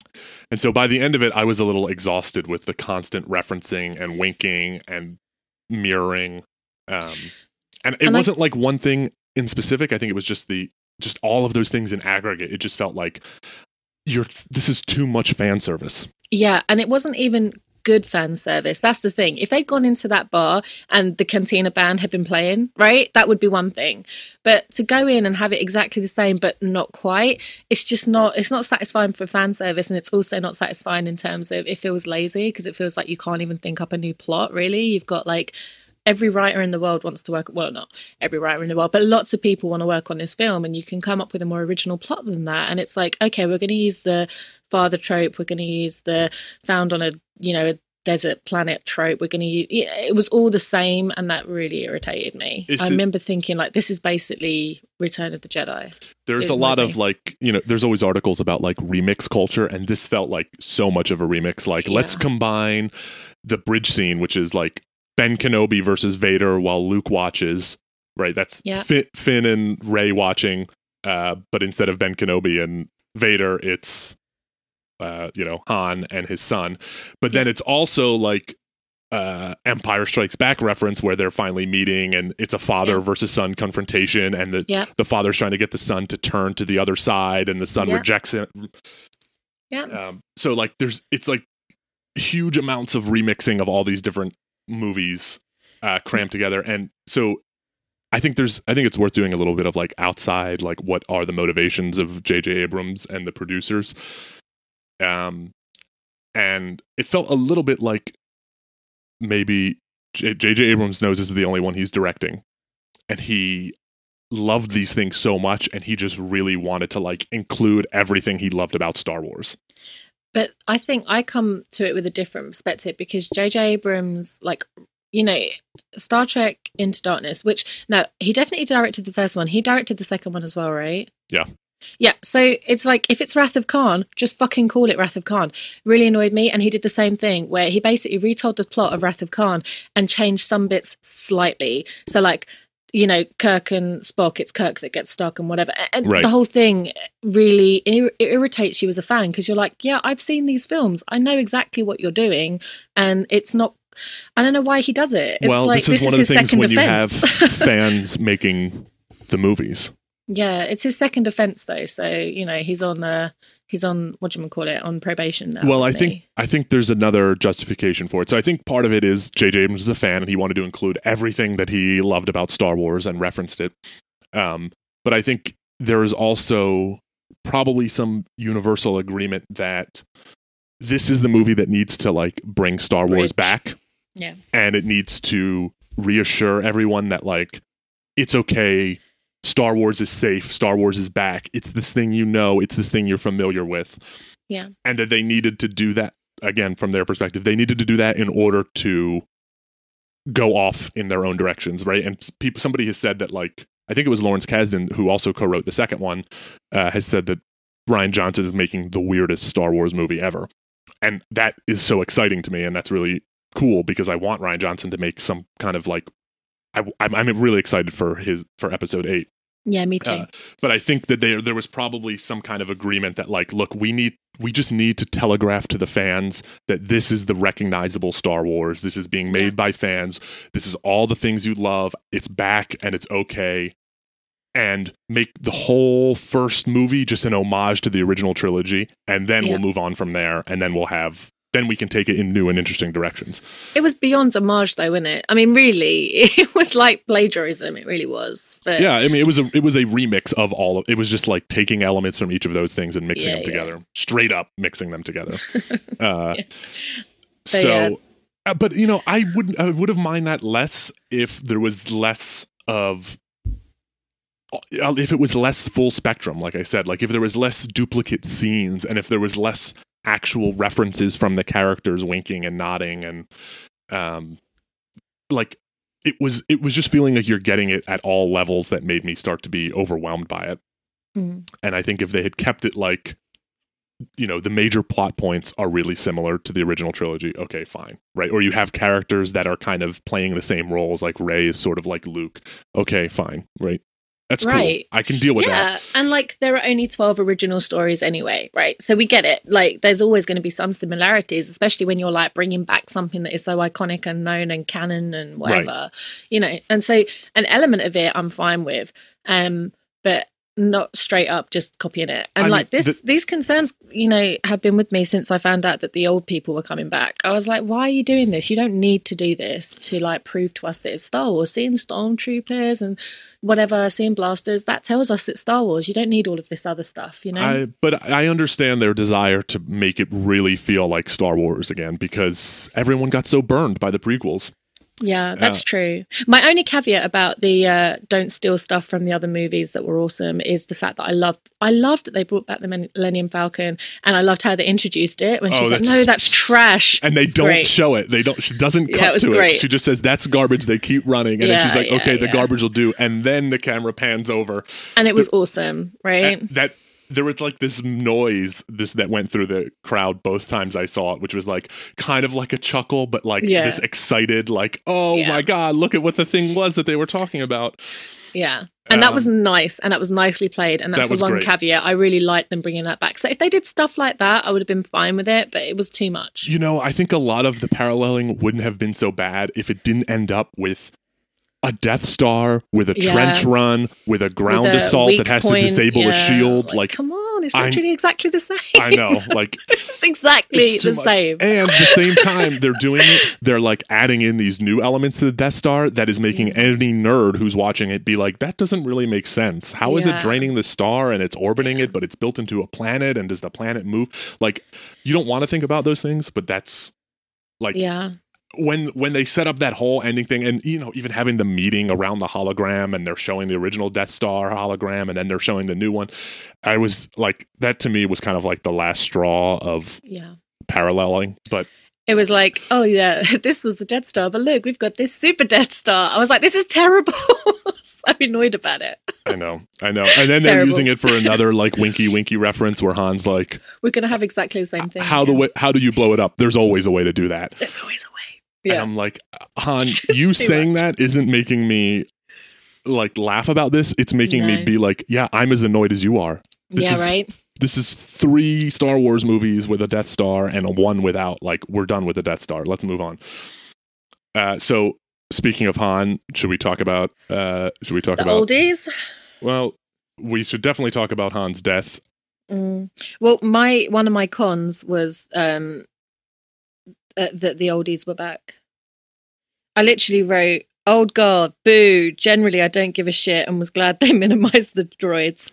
B: and so by the end of it, I was a little exhausted with the constant referencing and winking and mirroring. Um, and it
A: And I-
B: wasn't like one thing in specific. I think it was just the just all of those things in aggregate. It just felt like you're this is too much fan service.
A: Yeah, and it wasn't even good fan service. That's the thing. If they'd gone into that bar and the Cantina band had been playing, right, that would be one thing. But to go in and have it exactly the same but not quite, it's just not it's not satisfying for fan service, and it's also not satisfying in terms of it feels lazy because it feels like you can't even think up a new plot, really. You've got like every writer in the world wants to work, well, not every writer in the world, but lots of people want to work on this film, and you can come up with a more original plot than that. And it's like, okay, we're going to use the father trope, we're going to use the found on a, you know, a desert planet trope, we're going to use, yeah, it was all the same, and that really irritated me.
B: Is
A: I
B: it-
A: remember thinking, like, this is basically Return of the Jedi.
B: There's
A: It
B: a lot
A: might
B: of
A: be.
B: like, you know, there's always articles about like remix culture, and this felt like so much of a remix. Like, let's
A: Yeah.
B: combine the bridge scene, which is like Ben Kenobi versus Vader while Luke watches, right? That's
A: Yeah.
B: Finn, Finn and Rey watching, uh, but instead of Ben Kenobi and Vader, it's, uh, you know, Han and his son. But then it's also like uh Empire Strikes Back reference where they're finally meeting, and it's a father
A: Yeah.
B: versus son confrontation, and the
A: Yeah.
B: the father's trying to get the son to turn to the other side, and the son
A: Yeah.
B: rejects it.
A: Yeah.
B: Um, so like there's it's like huge amounts of remixing of all these different movies uh crammed together. And so I think there's I think it's worth doing a little bit of like outside, like what are the motivations of J J Abrams and the producers. Um and it felt a little bit like maybe J J Abrams knows this is the only one he's directing, and he loved these things so much, and he just really wanted to like include everything he loved about Star Wars.
A: But I think I come to it with a different perspective because J J Abrams, like, you know, Star Trek Into Darkness, which, no, he definitely directed the first one. He directed the second one as well, right?
B: Yeah.
A: Yeah, so it's like, if it's Wrath of Khan, just fucking call it Wrath of Khan. Really annoyed me, and he did the same thing, where he basically retold the plot of Wrath of Khan and changed some bits slightly. So, like, you know, Kirk and Spock, it's Kirk that gets stuck and whatever. And
B: Right.
A: the whole thing really it irritates you as a fan because you're like, yeah, I've seen these films. I know exactly what you're doing. And it's not, I don't know why he does it. It's
B: well,
A: like,
B: this is one of the
A: his
B: things
A: second
B: when you have
A: offense.
B: fans making the movies.
A: Yeah, it's his second offense though. So, you know, he's on, uh, he's on, what do you call it, on probation now.
B: Well, I
A: isn't
B: think
A: he?
B: I think there's another justification for it. So I think part of it is J J Abrams is a fan, and he wanted to include everything that he loved about Star Wars and referenced it. Um, but I think there is also probably some universal agreement that this is the movie that needs to like bring Star Wars
A: Bridge.
B: back,
A: Yeah.
B: and it needs to reassure everyone that like it's okay. Star Wars is safe. Star Wars is back. It's this thing you know. It's this thing you're familiar with.
A: Yeah.
B: And that they needed to do that, again, from their perspective, they needed to do that in order to go off in their own directions, right? And people, somebody has said that, like, I think it was Lawrence Kasdan, who also co-wrote the second one, uh, has said that Rian Johnson is making the weirdest Star Wars movie ever. And that is so exciting to me, and that's really cool because I want Rian Johnson to make some kind of, like, I, I'm, I'm really excited for his for episode eight.
A: Yeah, me too.
B: Uh, but I think that there there was probably some kind of agreement that like, look, we need we just need to telegraph to the fans that this is the recognizable Star Wars. This is being made
A: Yeah.
B: by fans. This is all the things you love. It's back and it's okay. and make the whole first movie just an homage to the original trilogy, and then
A: Yeah.
B: we'll move on from there, and then we'll have then we can take it in new and interesting directions.
A: It was beyond homage, though, wasn't it? I mean, really, it was like plagiarism. It really was. But
B: Yeah, I mean, it was a it was a remix of all of it. Was just like taking elements from each of those things and mixing
A: Yeah,
B: them
A: yeah.
B: together, straight up mixing them together. uh,
A: Yeah.
B: So,
A: yeah.
B: uh, but you know, I would I would have mind that less if there was less of. uh, If it was less full spectrum, like I said, like if there was less duplicate scenes, and if there was less actual references from the characters winking and nodding, and um, like it was, it was just feeling like you're getting it at all levels that made me start to be overwhelmed by it.
A: Mm.
B: And I think if they had kept it like, you know, the major plot points are really similar to the original trilogy, okay, fine, right? Or you have characters that are kind of playing the same roles, like Rey is sort of like Luke, okay, fine, right? That's
A: Right.
B: cool. I can deal with
A: yeah,
B: that.
A: and like there are only twelve original stories anyway, right? So we get it. Like there's always going to be some similarities, especially when you're like bringing back something that is so iconic and known and canon and whatever, you know. And so an element of it I'm fine with, um, but not straight up just copying it. And
B: I
A: like
B: mean,
A: this,
B: the-
A: these concerns, you know, have been with me since I found out that the old people were coming back. I was like, why are you doing this? You don't need to do this to like prove to us that it's Star Wars. Seeing stormtroopers and whatever, seeing blasters, that tells us it's Star Wars. You don't need all of this other stuff, you know?
B: I, but I understand their desire to make it really feel like Star Wars again, because everyone got so burned by the prequels.
A: Yeah, that's
B: Uh,
A: true. My only caveat about the uh, don't steal stuff from the other movies that were awesome is the fact that I loved I loved that they brought back the Millennium Falcon, and I loved how they introduced it when
B: Oh,
A: she's like,
B: that's-
A: "No, that's trash,"
B: And they
A: It's
B: don't
A: great.
B: show it. They don't. She doesn't
A: Yeah,
B: cut
A: it was
B: to
A: great.
B: it. She just says that's garbage. They keep running, and then
A: Yeah,
B: she's like,
A: yeah,
B: "Okay, the
A: yeah.
B: garbage will do." And then the camera pans over.
A: and it was awesome, right?
B: And that there was like this noise this that went through the crowd both times I saw it, which was like kind of like a chuckle, but like
A: Yeah.
B: this excited, like, "Oh
A: Yeah.
B: my god, look at what the thing was that they were talking about."
A: Yeah. And that was
B: Um,
A: nice, and that was nicely played, and that's
B: that
A: the
B: was
A: one
B: great.
A: caveat. I really liked them bringing that back. So if they did stuff like that, I would have been fine with it, but it was too much.
B: You know, I think a lot of the paralleling wouldn't have been so bad if it didn't end up with a Death Star, with a
A: Yeah.
B: trench run, with a ground
A: With a
B: assault
A: weak
B: that has
A: point,
B: to disable a
A: yeah.
B: shield. Like,
A: come on, it's
B: I'm-
A: literally exactly the same.
B: I know, like
A: it's exactly
B: it's too
A: the
B: much.
A: same.
B: And at the same time, they're doing it. They're like adding in these new elements to the Death Star that is making
A: Mm-hmm.
B: any nerd who's watching it be like, that doesn't really make sense. How is
A: Yeah.
B: it draining the star and it's orbiting it, but it's built into a planet? And does the planet move? Like, you don't want to think about those things, but that's like
A: Yeah.
B: when when they set up that whole ending thing, and you know, even having the meeting around the hologram, and they're showing the original Death Star hologram, and then they're showing the new one. I was like, that to me was kind of like the last straw of
A: Yeah.
B: paralleling, but.
A: It was like, oh yeah, this was the Death Star, but look, we've got this super Death Star. I was like, this is terrible. So annoyed about it.
B: I know, I know. And then they're
A: Terrible.
B: using it for another like winky winky reference where Han's like,
A: We're going to have exactly the same thing.
B: how the
A: again.
B: way, how do you blow it up? There's always a way to do that.
A: There's always a way.
B: And
A: Yeah.
B: I'm like, Han, you saying that isn't making me like laugh about this. It's making me
A: No.
B: be like, yeah, I'm as annoyed as you are. This
A: Yeah,
B: is,
A: right?
B: This is three Star Wars movies with a Death Star and a one without. Like, we're done with the Death Star. Let's move on. Uh, so speaking of Han, should we talk about uh, should we talk
A: The
B: about
A: oldies.
B: well, we should definitely talk about Han's death.
A: Mm. Well, my one of my cons was um, uh, that the oldies were back. I literally wrote, "Old God, boo." Generally, I don't give a shit, and was glad they minimised the droids.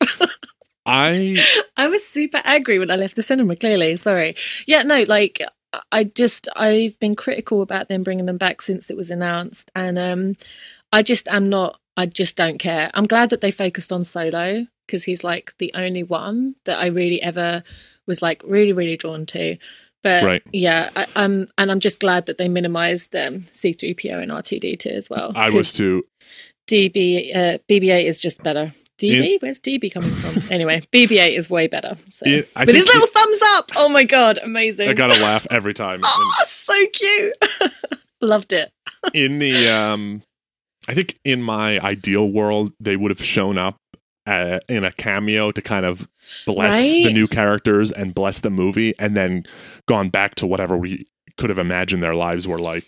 B: I
A: I was super angry when I left the cinema. Clearly, sorry. Yeah, no, like I just I've been critical about them bringing them back since it was announced, and um, I just am not. I just don't care. I'm glad that they focused on Solo because he's like the only one that I really ever was like really really drawn to. But
B: Right.
A: yeah, I, um, and I'm just glad that they minimised um, C three P O and R two D two as well.
B: I was too.
A: D B uh, B B eight is just better. D B?
B: In-
A: Where's D B coming from? Anyway, B B eight is way better. So.
B: It- I
A: With his
B: think
A: little thumbs up. Oh my god, amazing.
B: I gotta laugh every time.
A: Oh, so cute. Loved it.
B: In, in the um, I think in my ideal world, they would have shown up uh, in a cameo to kind of bless
A: Right?
B: the new characters and bless the movie, and then gone back to whatever we could have imagined their lives were like.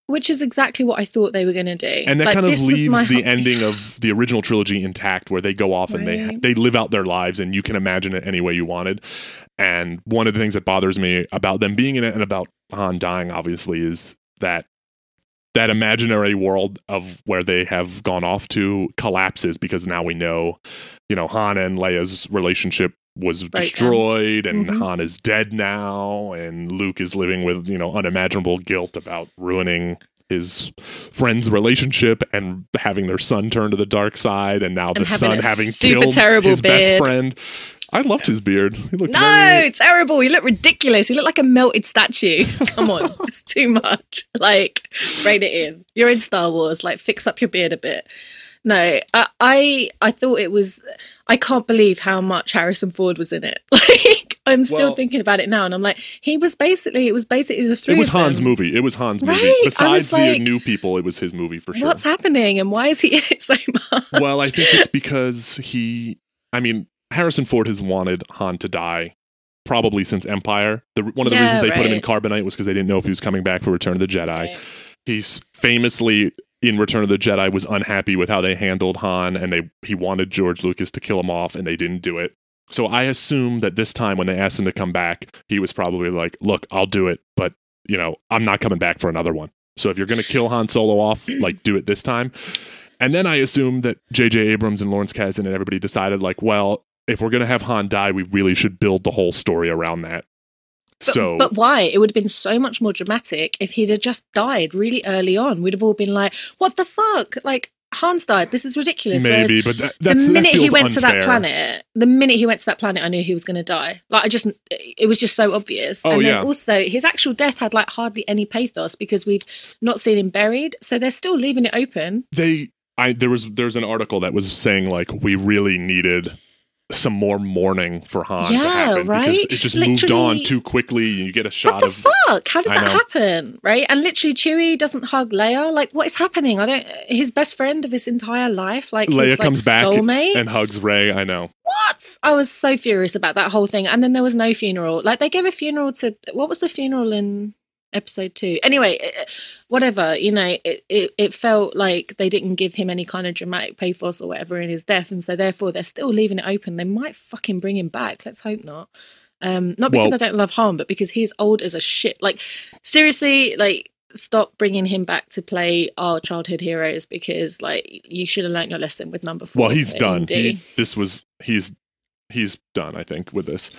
A: which is exactly what I thought they were going to do.
B: And that
A: like,
B: kind of
A: this was
B: leaves
A: my
B: the
A: ho-
B: ending of the original trilogy intact, where they go off and they
A: Right.
B: they live out their lives, and you can imagine it any way you wanted. And one of the things that bothers me about them being in it and about Han dying, obviously, is that that imaginary world of where they have gone off to collapses, because now we know, you know, Han and Leia's relationship was
A: Right, yeah.
B: destroyed, and
A: Mhm.
B: Han is dead now, and Luke is living with, you know, unimaginable guilt about ruining his friend's relationship and having their son turn to the dark side, and now
A: And
B: the
A: having
B: son
A: a
B: having
A: super
B: killed
A: terrible
B: his best
A: beard.
B: friend. I loved his beard. He looked
A: No,
B: very...
A: terrible. He looked ridiculous. He looked like a melted statue. Come on. It's too much. Like, rein it in. You're in Star Wars. Like, fix up your beard a bit. No, I, I I thought it was... I can't believe how much Harrison Ford was in it. Like, I'm still
B: Well-
A: thinking about it now, and I'm like, he was basically... It was basically the three
B: It was
A: of them.
B: Han's movie. It was Han's movie.
A: Right? I
B: Besides
A: was
B: the
A: like,
B: new people, it was his movie for sure.
A: What's happening, and why is he in it so much?
B: Well, I think it's because he... I mean, Harrison Ford has wanted Han to die probably since Empire. The, one of the
A: Yeah,
B: reasons they put him in
A: right.
B: Carbonite was because they didn't know if he was coming back for Return of the Jedi.
A: Right.
B: He's famously, in Return of the Jedi, was unhappy with how they handled Han, and they he wanted George Lucas to kill him off, and they didn't do it. So I assume that this time when they asked him to come back, he was probably like, look, I'll do it, but, you know, I'm not coming back for another one. So if you're going to kill Han Solo off, like, do it this time. And then I assume that J J Abrams and Lawrence Kasdan and everybody decided, like, well, if we're going to have Han die, we really should build the whole story around that.
A: But,
B: so,
A: but why? It would have been so much more dramatic if he'd have just died really early on. We'd have all been like, what the fuck? Like, Han's died. This is ridiculous.
B: maybe,
A: Whereas
B: but that, that's,
A: the minute
B: that
A: he
B: feels
A: went to that
B: unfair.
A: planet, the minute he went to that planet, I knew he was going to die. Like, I just, it was just so obvious.
B: Oh,
A: and then
B: yeah.
A: also, his actual death had like hardly any pathos because we've not seen him buried. So they're still leaving it open.
B: They, I there was there's an article that was saying like we really needed some more mourning for Han to
A: Yeah,
B: happen because
A: right?
B: it just moved
A: Literally-
B: on too quickly. And you get a
A: What
B: shot
A: the
B: of
A: fuck? How did
B: I
A: that
B: know.
A: happen? Right? And literally, Chewie doesn't hug Leia. Like, what is happening? I don't. His best friend of his entire life, like
B: Leia
A: his, like,
B: comes back
A: soulmate.
B: and hugs Rey. I know.
A: What? I was so furious about that whole thing. And then there was no funeral. Like, they gave a funeral to what was the funeral in episode two? Anyway, eh, whatever. You know, it, it it felt like they didn't give him any kind of dramatic pathos or whatever in his death, and so therefore they're still leaving it open. They might fucking bring him back. Let's hope not. Um, not because
B: Well-
A: I don't love Han, but because he's old as a shit. Like, seriously, like, stop bringing him back to play our childhood heroes because, like, you should have learnt your lesson with number four.
B: Well, he's
A: in
B: done.
A: D.
B: He, this was he's he's done. I think with this.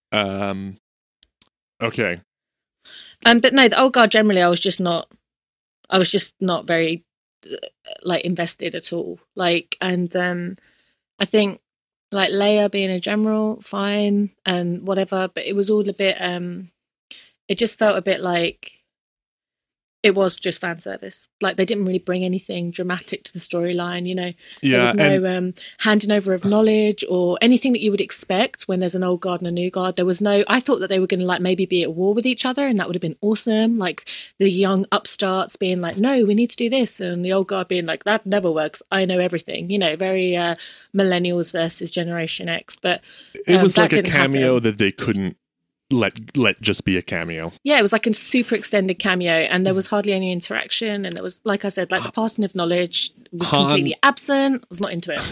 B: Um. Okay.
A: Um, but no, the old guard generally, I was just not. I was just not very uh, like invested at all. Like, and um, I think like Leia being a general, fine and whatever, but it was all a bit. Um, it just felt a bit like it was just fan service. Like, they didn't really bring anything dramatic to the storyline. You know, there
B: Yeah.
A: was no
B: and
A: um, handing over of knowledge or anything that you would expect when there's an old guard and a new guard. There was no. I thought that they were going to like maybe be at war with each other, and that would have been awesome. Like the young upstarts being like, "No, we need to do this," and the old guard being like, "That never works. I know everything." You know, very uh, millennials versus Generation X. But
B: it
A: um,
B: was
A: that
B: like a
A: didn't
B: cameo
A: happen.
B: that they couldn't let let just be a cameo.
A: Yeah, it was like a super extended cameo, and there was hardly any interaction. And there was, like I said, like the passing of knowledge was
B: Han-
A: completely absent. I was not into it.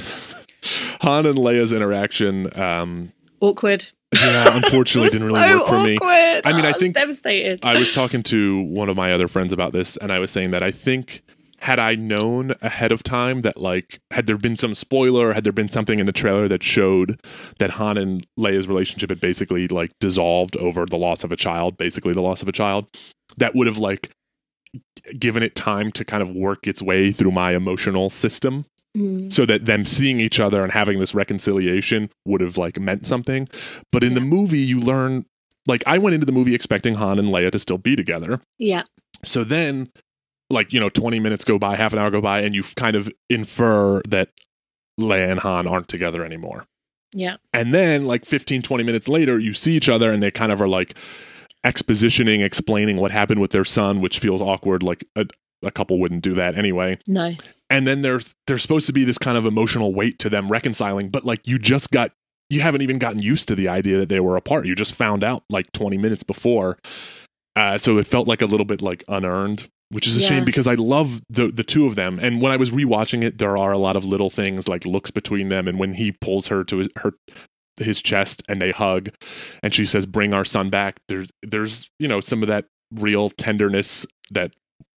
B: Han and Leia's interaction, um,
A: Awkward.
B: yeah, unfortunately,
A: It was
B: didn't really
A: so
B: work for me.
A: awkward.
B: I mean, I
A: was
B: think-
A: devastated.
B: I was talking to one of my other friends about this, and I was saying that I think had I known ahead of time that, like, had there been some spoiler, had there been something in the trailer that showed that Han and Leia's relationship had basically, like, dissolved over the loss of a child, basically the loss of a child, that would have, like, given it time to kind of work its way through my emotional system.
A: Mm.
B: So that them seeing each other and having this reconciliation would have, like, meant something. But in the
A: Yeah.
B: movie, you learn, like, I went into the movie expecting Han and Leia to still be together.
A: Yeah.
B: So then, like, you know, twenty minutes go by, half an hour go by, and you kind of infer that Leia and Han aren't together anymore.
A: Yeah.
B: And then, like, fifteen, twenty minutes later, you see each other and they kind of are, like, expositioning, explaining what happened with their son, which feels awkward. Like, a, a couple wouldn't do that anyway.
A: No.
B: And then there's there's supposed to be this kind of emotional weight to them reconciling, but, like, you just got, you haven't even gotten used to the idea that they were apart. You just found out, like, twenty minutes before. Uh, so it felt like a little bit, like, unearned. which is a
A: Yeah.
B: shame because I love the the two of them. And when I was rewatching it, there are a lot of little things like looks between them, and when he pulls her to his, her his chest and they hug, and she says, "Bring our son back." There's there's you know some of that real tenderness that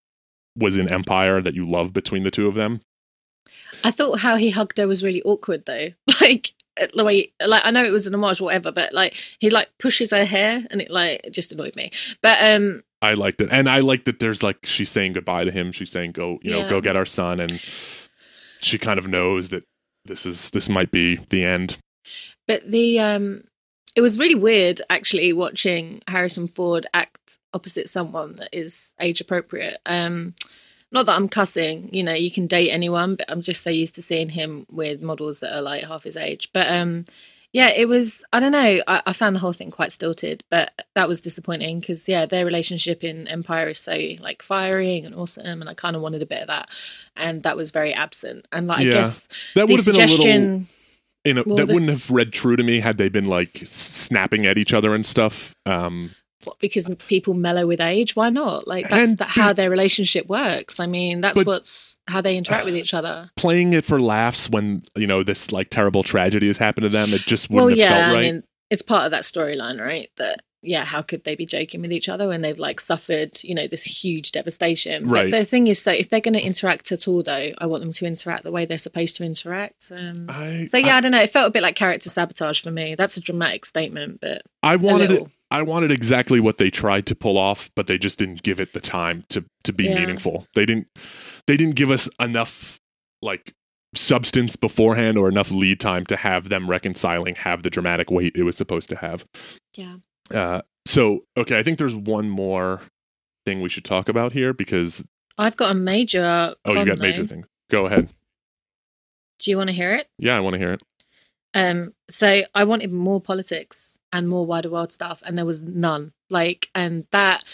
B: was in Empire that you love between the two of them.
A: I thought how he hugged her was really awkward though. Like the way, like I know it was an homage or whatever, but like he like pushes her hair and it like it just annoyed me. But um,
B: I liked it, and I liked that. There's like she's saying goodbye to him. She's saying, "Go, you know,
A: Yeah.
B: go get our son," and she kind of knows that this is this might be the end.
A: but the um, it was really weird actually watching Harrison Ford act opposite someone that is age appropriate. Um, not that I'm cussing, you know, you can date anyone, but I'm just so used to seeing him with models that are like half his age. But um, yeah, it was, I don't know, I, I found the whole thing quite stilted, but that was disappointing because, yeah, their relationship in Empire is so like fiery and awesome, and I kind of wanted a bit of that, and that was very absent. And like,
B: Yeah.
A: I guess
B: That
A: the
B: would have been a little.
A: suggestion,
B: You know,
A: Well,
B: that
A: this-
B: wouldn't have read true to me had they been like snapping at each other and stuff. Um,
A: what, because people mellow with age, why not? Like that's
B: And
A: the, how their relationship works. I mean, that's
B: But-
A: what's how they interact with each other.
B: playing it for laughs when you know this like terrible tragedy has happened to them, it just
A: Well,
B: wouldn't have
A: yeah,
B: felt right.
A: I mean, it's part of that storyline, right? That yeah, how could they be joking with each other when they've like suffered, you know, this huge devastation?
B: Right.
A: But the thing is, that if they're going to interact at all, though, I want them to interact the way they're supposed to interact. Um,
B: I,
A: so yeah, I,
B: I,
A: don't know. It felt a bit like character sabotage for me. That's a dramatic statement, but
B: I
A: a
B: wanted it.
A: little.
B: I wanted exactly what they tried to pull off, but they just didn't give it the time to to be
A: Yeah.
B: meaningful. They didn't. They didn't give us enough like substance beforehand or enough lead time to have them reconciling have the dramatic weight it was supposed to have.
A: Yeah.
B: Uh, so okay, I think there's one more thing we should talk about here because
A: I've got a major.
B: oh, you
A: con,
B: got major
A: though.
B: things. Go ahead.
A: Do you want to hear it?
B: Yeah, I want to hear it.
A: Um, so I wanted more politics and more wider world stuff, and there was none. Like, and that.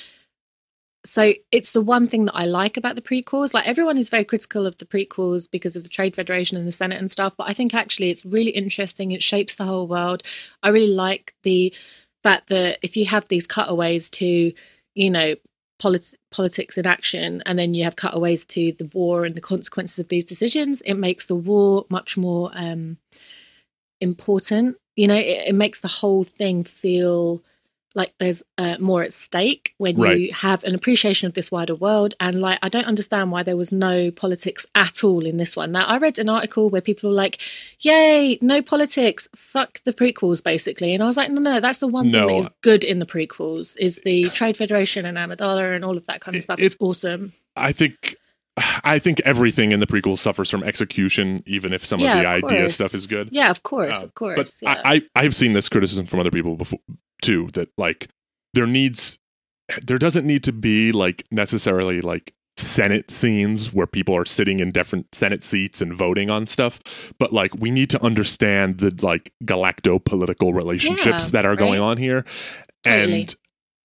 A: So it's the one thing that I like about the prequels. Like everyone is very critical of the prequels because of the Trade Federation and the Senate and stuff, but I think actually it's really interesting. It shapes the whole world. I really like the fact that if you have these cutaways to, you know, polit- politics in action, and then you have cutaways to the war and the consequences of these decisions, it makes the war much more um, important. You know, it, it makes the whole thing feel like there's uh, more at stake when
B: Right.
A: you have an appreciation of this wider world. And like, I don't understand why there was no politics at all in this one. Now, I read an article where people were like, yay, no politics, fuck the prequels, basically. And I was like, no, no, that's the one
B: No.
A: thing that is good in the prequels, is the Trade Federation and Amidala and all of that kind of
B: It-
A: stuff.
B: it-
A: It's awesome.
B: I think I think everything in the prequel suffers from execution, even if some
A: Yeah,
B: of the
A: of
B: idea
A: course.
B: stuff is good.
A: Yeah, of course,
B: Uh,
A: of course.
B: But
A: yeah.
B: I, I I've seen this criticism from other people before too. That like there needs there doesn't need to be like necessarily like Senate scenes where people are sitting in different Senate seats and voting on stuff, but like we need to understand the like galacto political relationships
A: Yeah,
B: that are going
A: right.
B: on here,
A: Totally.
B: and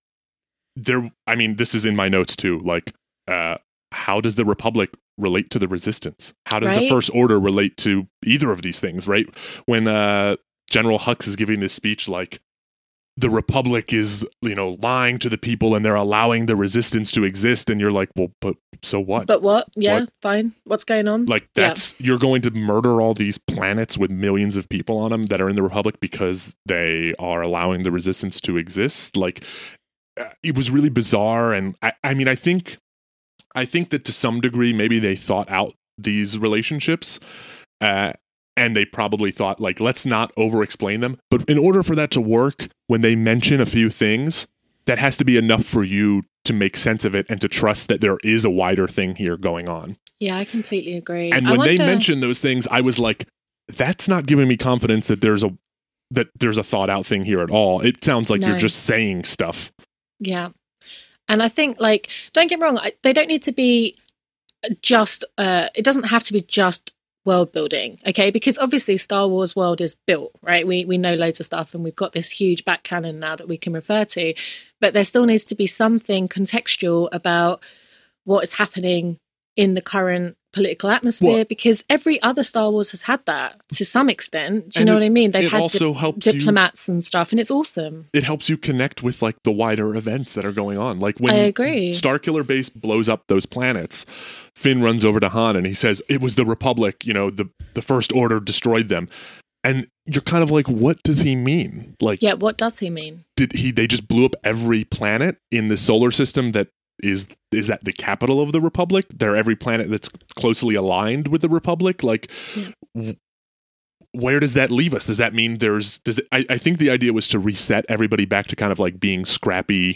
B: there. I mean, this is in my notes too. Like, uh, how does the Republic relate to the Resistance? How does the
A: Right.
B: First Order relate to either of these things? Right when uh, General Hux is giving this speech, like. The Republic is, you know, lying to the people and they're allowing the resistance to exist. And you're like, well, but so what?
A: But what? Yeah,
B: What?
A: fine. What's going on?
B: Like,
A: Yeah.
B: that's, you're going to murder all these planets with millions of people on them that are in the Republic because they are allowing the resistance to exist. Like, uh, it was really bizarre. And I, I mean, I think, I think that to some degree, maybe they thought out these relationships. Uh, And they probably thought, like, let's not over-explain them. But in order for that to work, when they mention a few things, that has to be enough for you to make sense of it and to trust that there is a wider thing here going on.
A: Yeah, I completely agree.
B: And
A: I
B: when they
A: wonder-
B: mentioned those things, I was like, that's not giving me confidence that there's a that there's a thought-out thing here at all. It sounds like
A: No.
B: you're just saying stuff.
A: Yeah. And I think, like, don't get me wrong, I, they don't need to be just, uh, it doesn't have to be just world building, okay? Because obviously Star Wars world is built, right? We we know loads of stuff and we've got this huge back canon now that we can refer to, but there still needs to be something contextual about what is happening in the current political atmosphere,
B: Well,
A: because every other Star Wars has had that to some extent. Do you
B: and
A: know
B: it-
A: what I mean? They've
B: it
A: had
B: also
A: dip-
B: helps you-
A: diplomats and stuff, and it's awesome.
B: It helps you connect with like the wider events that are going on. Like when
A: I agree.
B: Starkiller Base blows up those planets, Finn runs over to Han and he says, "It was the Republic. You know, the the First Order destroyed them." And you're kind of like, what does he mean? Like,
A: Yeah, what does he mean?
B: did he? They just blew up every planet in the solar system that is is at the capital of the Republic. They're every planet that's closely aligned with the Republic. Like,
A: Yeah.
B: w- where does that leave us? Does that mean there's? Does it, I? I think the idea was to reset everybody back to kind of like being scrappy.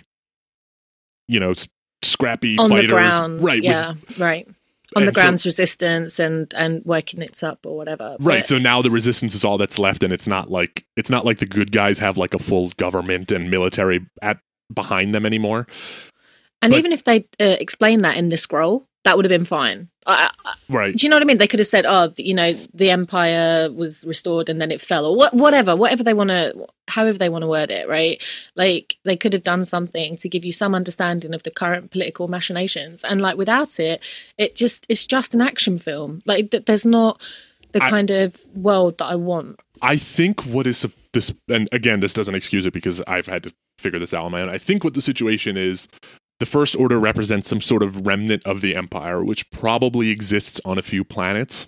B: You know, s- scrappy
A: On
B: fighters,
A: the grounds,
B: right? with-
A: yeah, right. On the
B: and so-
A: grounds resistance and and working it up or whatever.
B: Right.
A: But-
B: So now the resistance is all that's left, and it's not like it's not like the good guys have like a full government and military at behind them anymore.
A: and
B: but-
A: even if they uh, explained that in the scroll, that would have been fine. I, I,
B: Right.
A: do you know what I mean? They could have said, "Oh, you know, the empire was restored and then it fell," or what, whatever, whatever they want to, however they want to word it, right? Like they could have done something to give you some understanding of the current political machinations, and like without it, it just it's just an action film. Like th- there's not the
B: I-
A: kind of world that I want.
B: I think what is this, and again, this doesn't excuse it because I've had to figure this out on my own. I think what the situation is, the First Order represents some sort of remnant of the Empire, which probably exists on a few planets,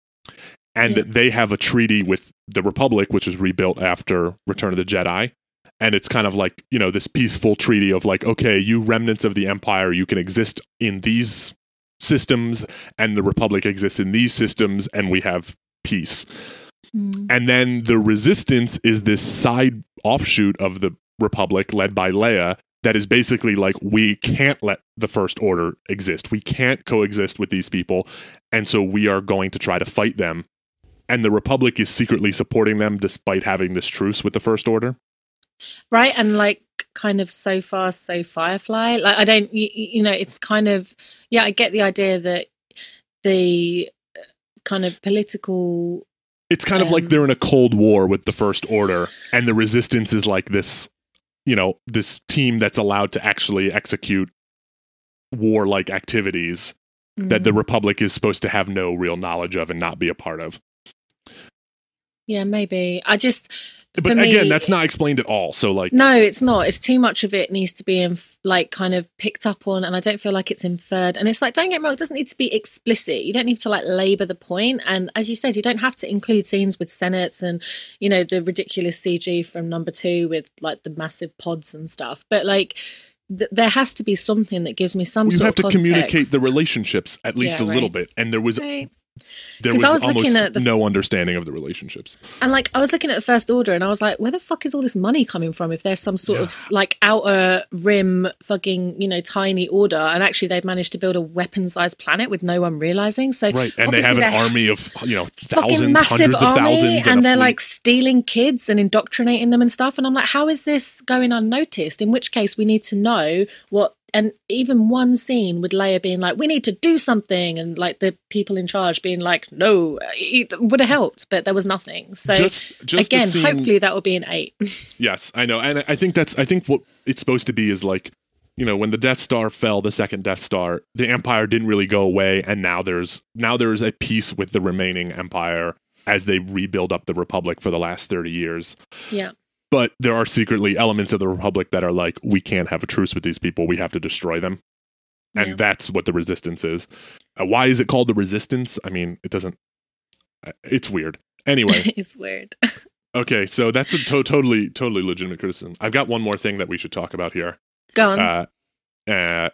B: and
A: Yeah.
B: that they have a treaty with the Republic, which was rebuilt after Return of the Jedi. And it's kind of like, you know, this peaceful treaty of like, okay, you remnants of the Empire, you can exist in these systems, and the Republic exists in these systems, and we have peace. And then the Resistance is this side offshoot of the Republic led by Leia that is basically like, we can't let the First Order exist. We can't coexist with these people. And so we are going to try to fight them. And the Republic is secretly supporting them despite having this truce with the First Order.
A: Right, and like kind of so far so Firefly, like I don't you, you know it's kind of, yeah, I get the idea that the uh, kind of political,
B: It's kind of
A: Um,
B: like they're in a Cold War with the First Order, and the Resistance is like this, you know, this team that's allowed to actually execute warlike activities that the Republic is supposed to have no real knowledge of and not be a part of.
A: yeah, maybe I just
B: But
A: for
B: again,
A: me-
B: that's not explained at all. So like,
A: No, it's not. It's too much of it needs to be inf- like kind of picked up on, and I don't feel like it's inferred. And it's like, don't get me wrong, it doesn't need to be explicit. You don't need to like labour the point. And as you said, you don't have to include scenes with senates and, you know, the ridiculous C G from number two with like the massive pods and stuff. But like, th- there has to be something that gives me some
B: you
A: sort
B: have to
A: of context.
B: communicate the relationships at least
A: Yeah,
B: a little
A: right.
B: bit. And there was
A: Right.
B: there
A: 'Cause
B: was,
A: I was looking
B: almost
A: at the-
B: no understanding of the relationships.
A: And like I was looking at the First Order and I was like, where the fuck is all this money coming from if there's some sort of like outer rim fucking, you know, tiny order, and actually they've managed to build a weapon-sized planet with no one realizing. So
B: Right. And they have
A: obviously
B: an
A: they're
B: army of, you know,
A: fucking
B: thousands,
A: massive
B: hundreds of
A: army,
B: thousands.
A: and
B: a
A: they're
B: fleet.
A: like stealing kids and indoctrinating them and stuff. And I'm like, how is this going unnoticed? In which case we need to know what. And even one scene with Leia being like, we need to do something, and like the people in charge being like, no, it would have helped, but there was nothing. So
B: just, just the
A: again,
B: scene-
A: hopefully that will be an eight.
B: Yes, I know, and I think that's. I think what it's supposed to be is like, you know, when the Death Star fell, the second Death Star, the Empire didn't really go away, and now there's now there's a peace with the remaining Empire as they rebuild up the Republic for the last thirty years.
A: Yeah.
B: But there are secretly elements of the Republic that are like, we can't have a truce with these people. We have to destroy them, and
A: Yeah.
B: that's what the Resistance is. Uh, why is it called the Resistance? I mean, it doesn't. uh, It's weird. Anyway,
A: It's weird.
B: okay, so that's a to- totally, totally legitimate criticism. I've got one more thing that we should talk about here.
A: Go on.
B: Uh, uh,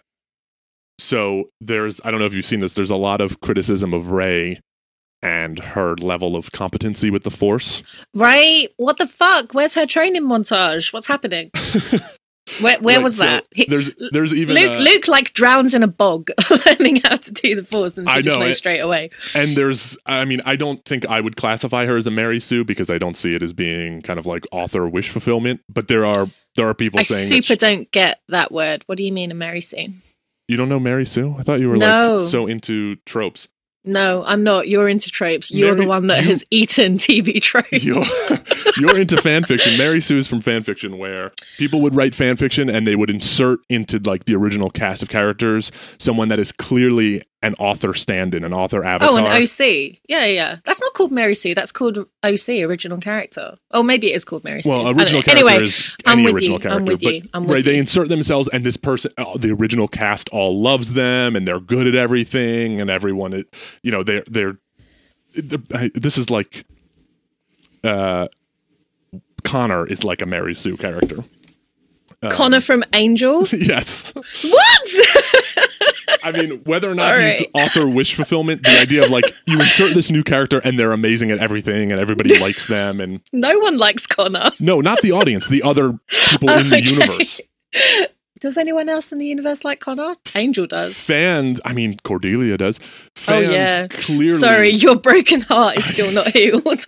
B: so there's, I don't know if you've seen this, there's a lot of criticism of Rey and her level of competency with the Force.
A: Right? What the fuck? Where's her training montage? What's happening? Where where
B: Right,
A: was
B: so
A: that? He-
B: There's, there's even,
A: Luke,
B: uh,
A: Luke like drowns in a bog, learning how to do the Force, and she
B: I
A: just
B: know,
A: knows
B: it-
A: straight away.
B: and there's, I mean, I don't think I would classify her as a Mary Sue because I don't see it as being kind of like author wish fulfillment. But there are, there are people
A: I
B: saying
A: super
B: that she-
A: don't get that word. What do you mean, a Mary Sue?
B: you don't know Mary Sue? I thought you were
A: No.
B: like so into tropes.
A: No, I'm not. You're into tropes. You're
B: Mary-
A: the one that
B: you-
A: has eaten T V tropes.
B: You're, you're into fan fiction. Mary Sue is from fan fiction, where people would write fan fiction and they would insert into like the original cast of characters someone that is clearly an author stand-in, an author avatar.
A: Oh, an O C. Yeah, yeah. That's not called Mary Sue. That's called O C, original character. Oh, maybe it is called Mary Sue.
B: Well, original character
A: anyway,
B: is
A: I'm
B: any
A: with
B: original
A: you.
B: character.
A: I'm with
B: but,
A: you. I'm with
B: right,
A: you.
B: they insert themselves, and this person, oh, the original cast, all loves them, and they're good at everything, and everyone, it, you know, they're they're. they're this is like, uh, Connor is like a Mary Sue character. Um,
A: Connor from Angel?
B: Yes.
A: What?
B: I mean, whether or not
A: Sorry.
B: he's author wish fulfillment, the idea of like you insert this new character and they're amazing at everything and everybody likes them, and
A: No one likes Connor.
B: no, not the audience, the other people
A: Oh,
B: in the
A: okay.
B: universe.
A: Does anyone else in the universe like Connor? Angel does.
B: Fans, I mean, Cordelia does. Fans
A: oh yeah.
B: clearly.
A: Sorry, your broken heart is still not healed.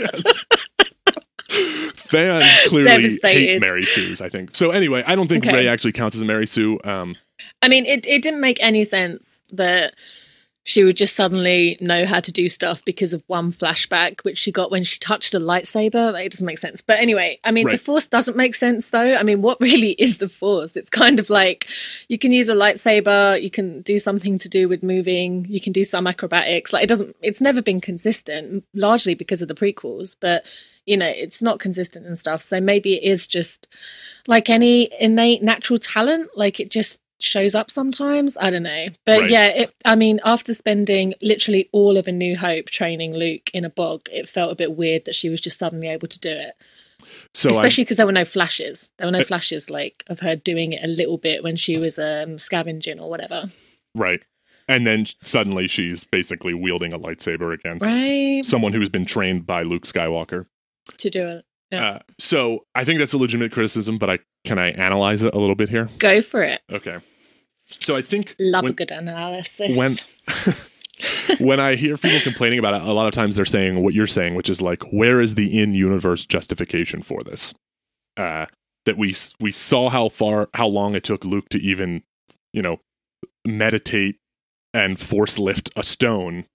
B: Fans clearly hate
A: Devastated.
B: Mary Sue's, I think. So anyway, I don't think
A: Okay.
B: Ray actually counts as a Mary Sue. Um,
A: I mean, it, it didn't make any sense that she would just suddenly know how to do stuff because of one flashback, which she got when she touched a lightsaber. Like, it doesn't make sense. But anyway, I mean,
B: Right.
A: the Force doesn't make sense, though. I mean, what really is the Force? It's kind of like you can use a lightsaber, you can do something to do with moving, you can do some acrobatics. Like, it doesn't, it's never been consistent, largely because of the prequels. But, you know, it's not consistent and stuff. So maybe it is just like any innate natural talent. Like, it just shows up sometimes. I don't know. But
B: Right.
A: yeah, it, I mean, after spending literally all of A New Hope training Luke in a bog, it felt a bit weird that she was just suddenly able to do it.
B: so I,
A: Especially because there were no flashes. There were no flashes like of her doing it a little bit when she was um, scavenging or whatever.
B: right. And then suddenly she's basically wielding a lightsaber against
A: Right.
B: someone who's been trained by Luke Skywalker.
A: To do it. Yeah.
B: Uh, so I think that's a legitimate criticism, but I can I analyze it a little bit here?
A: Go for it.
B: Okay. So I think
A: Love
B: when,
A: a good analysis.
B: when when I hear people complaining about it, a lot of times they're saying what you're saying, which is like, where is the in-universe justification for this? Uh, that we we saw how far, how long it took Luke to even, you know, meditate and force lift a stone,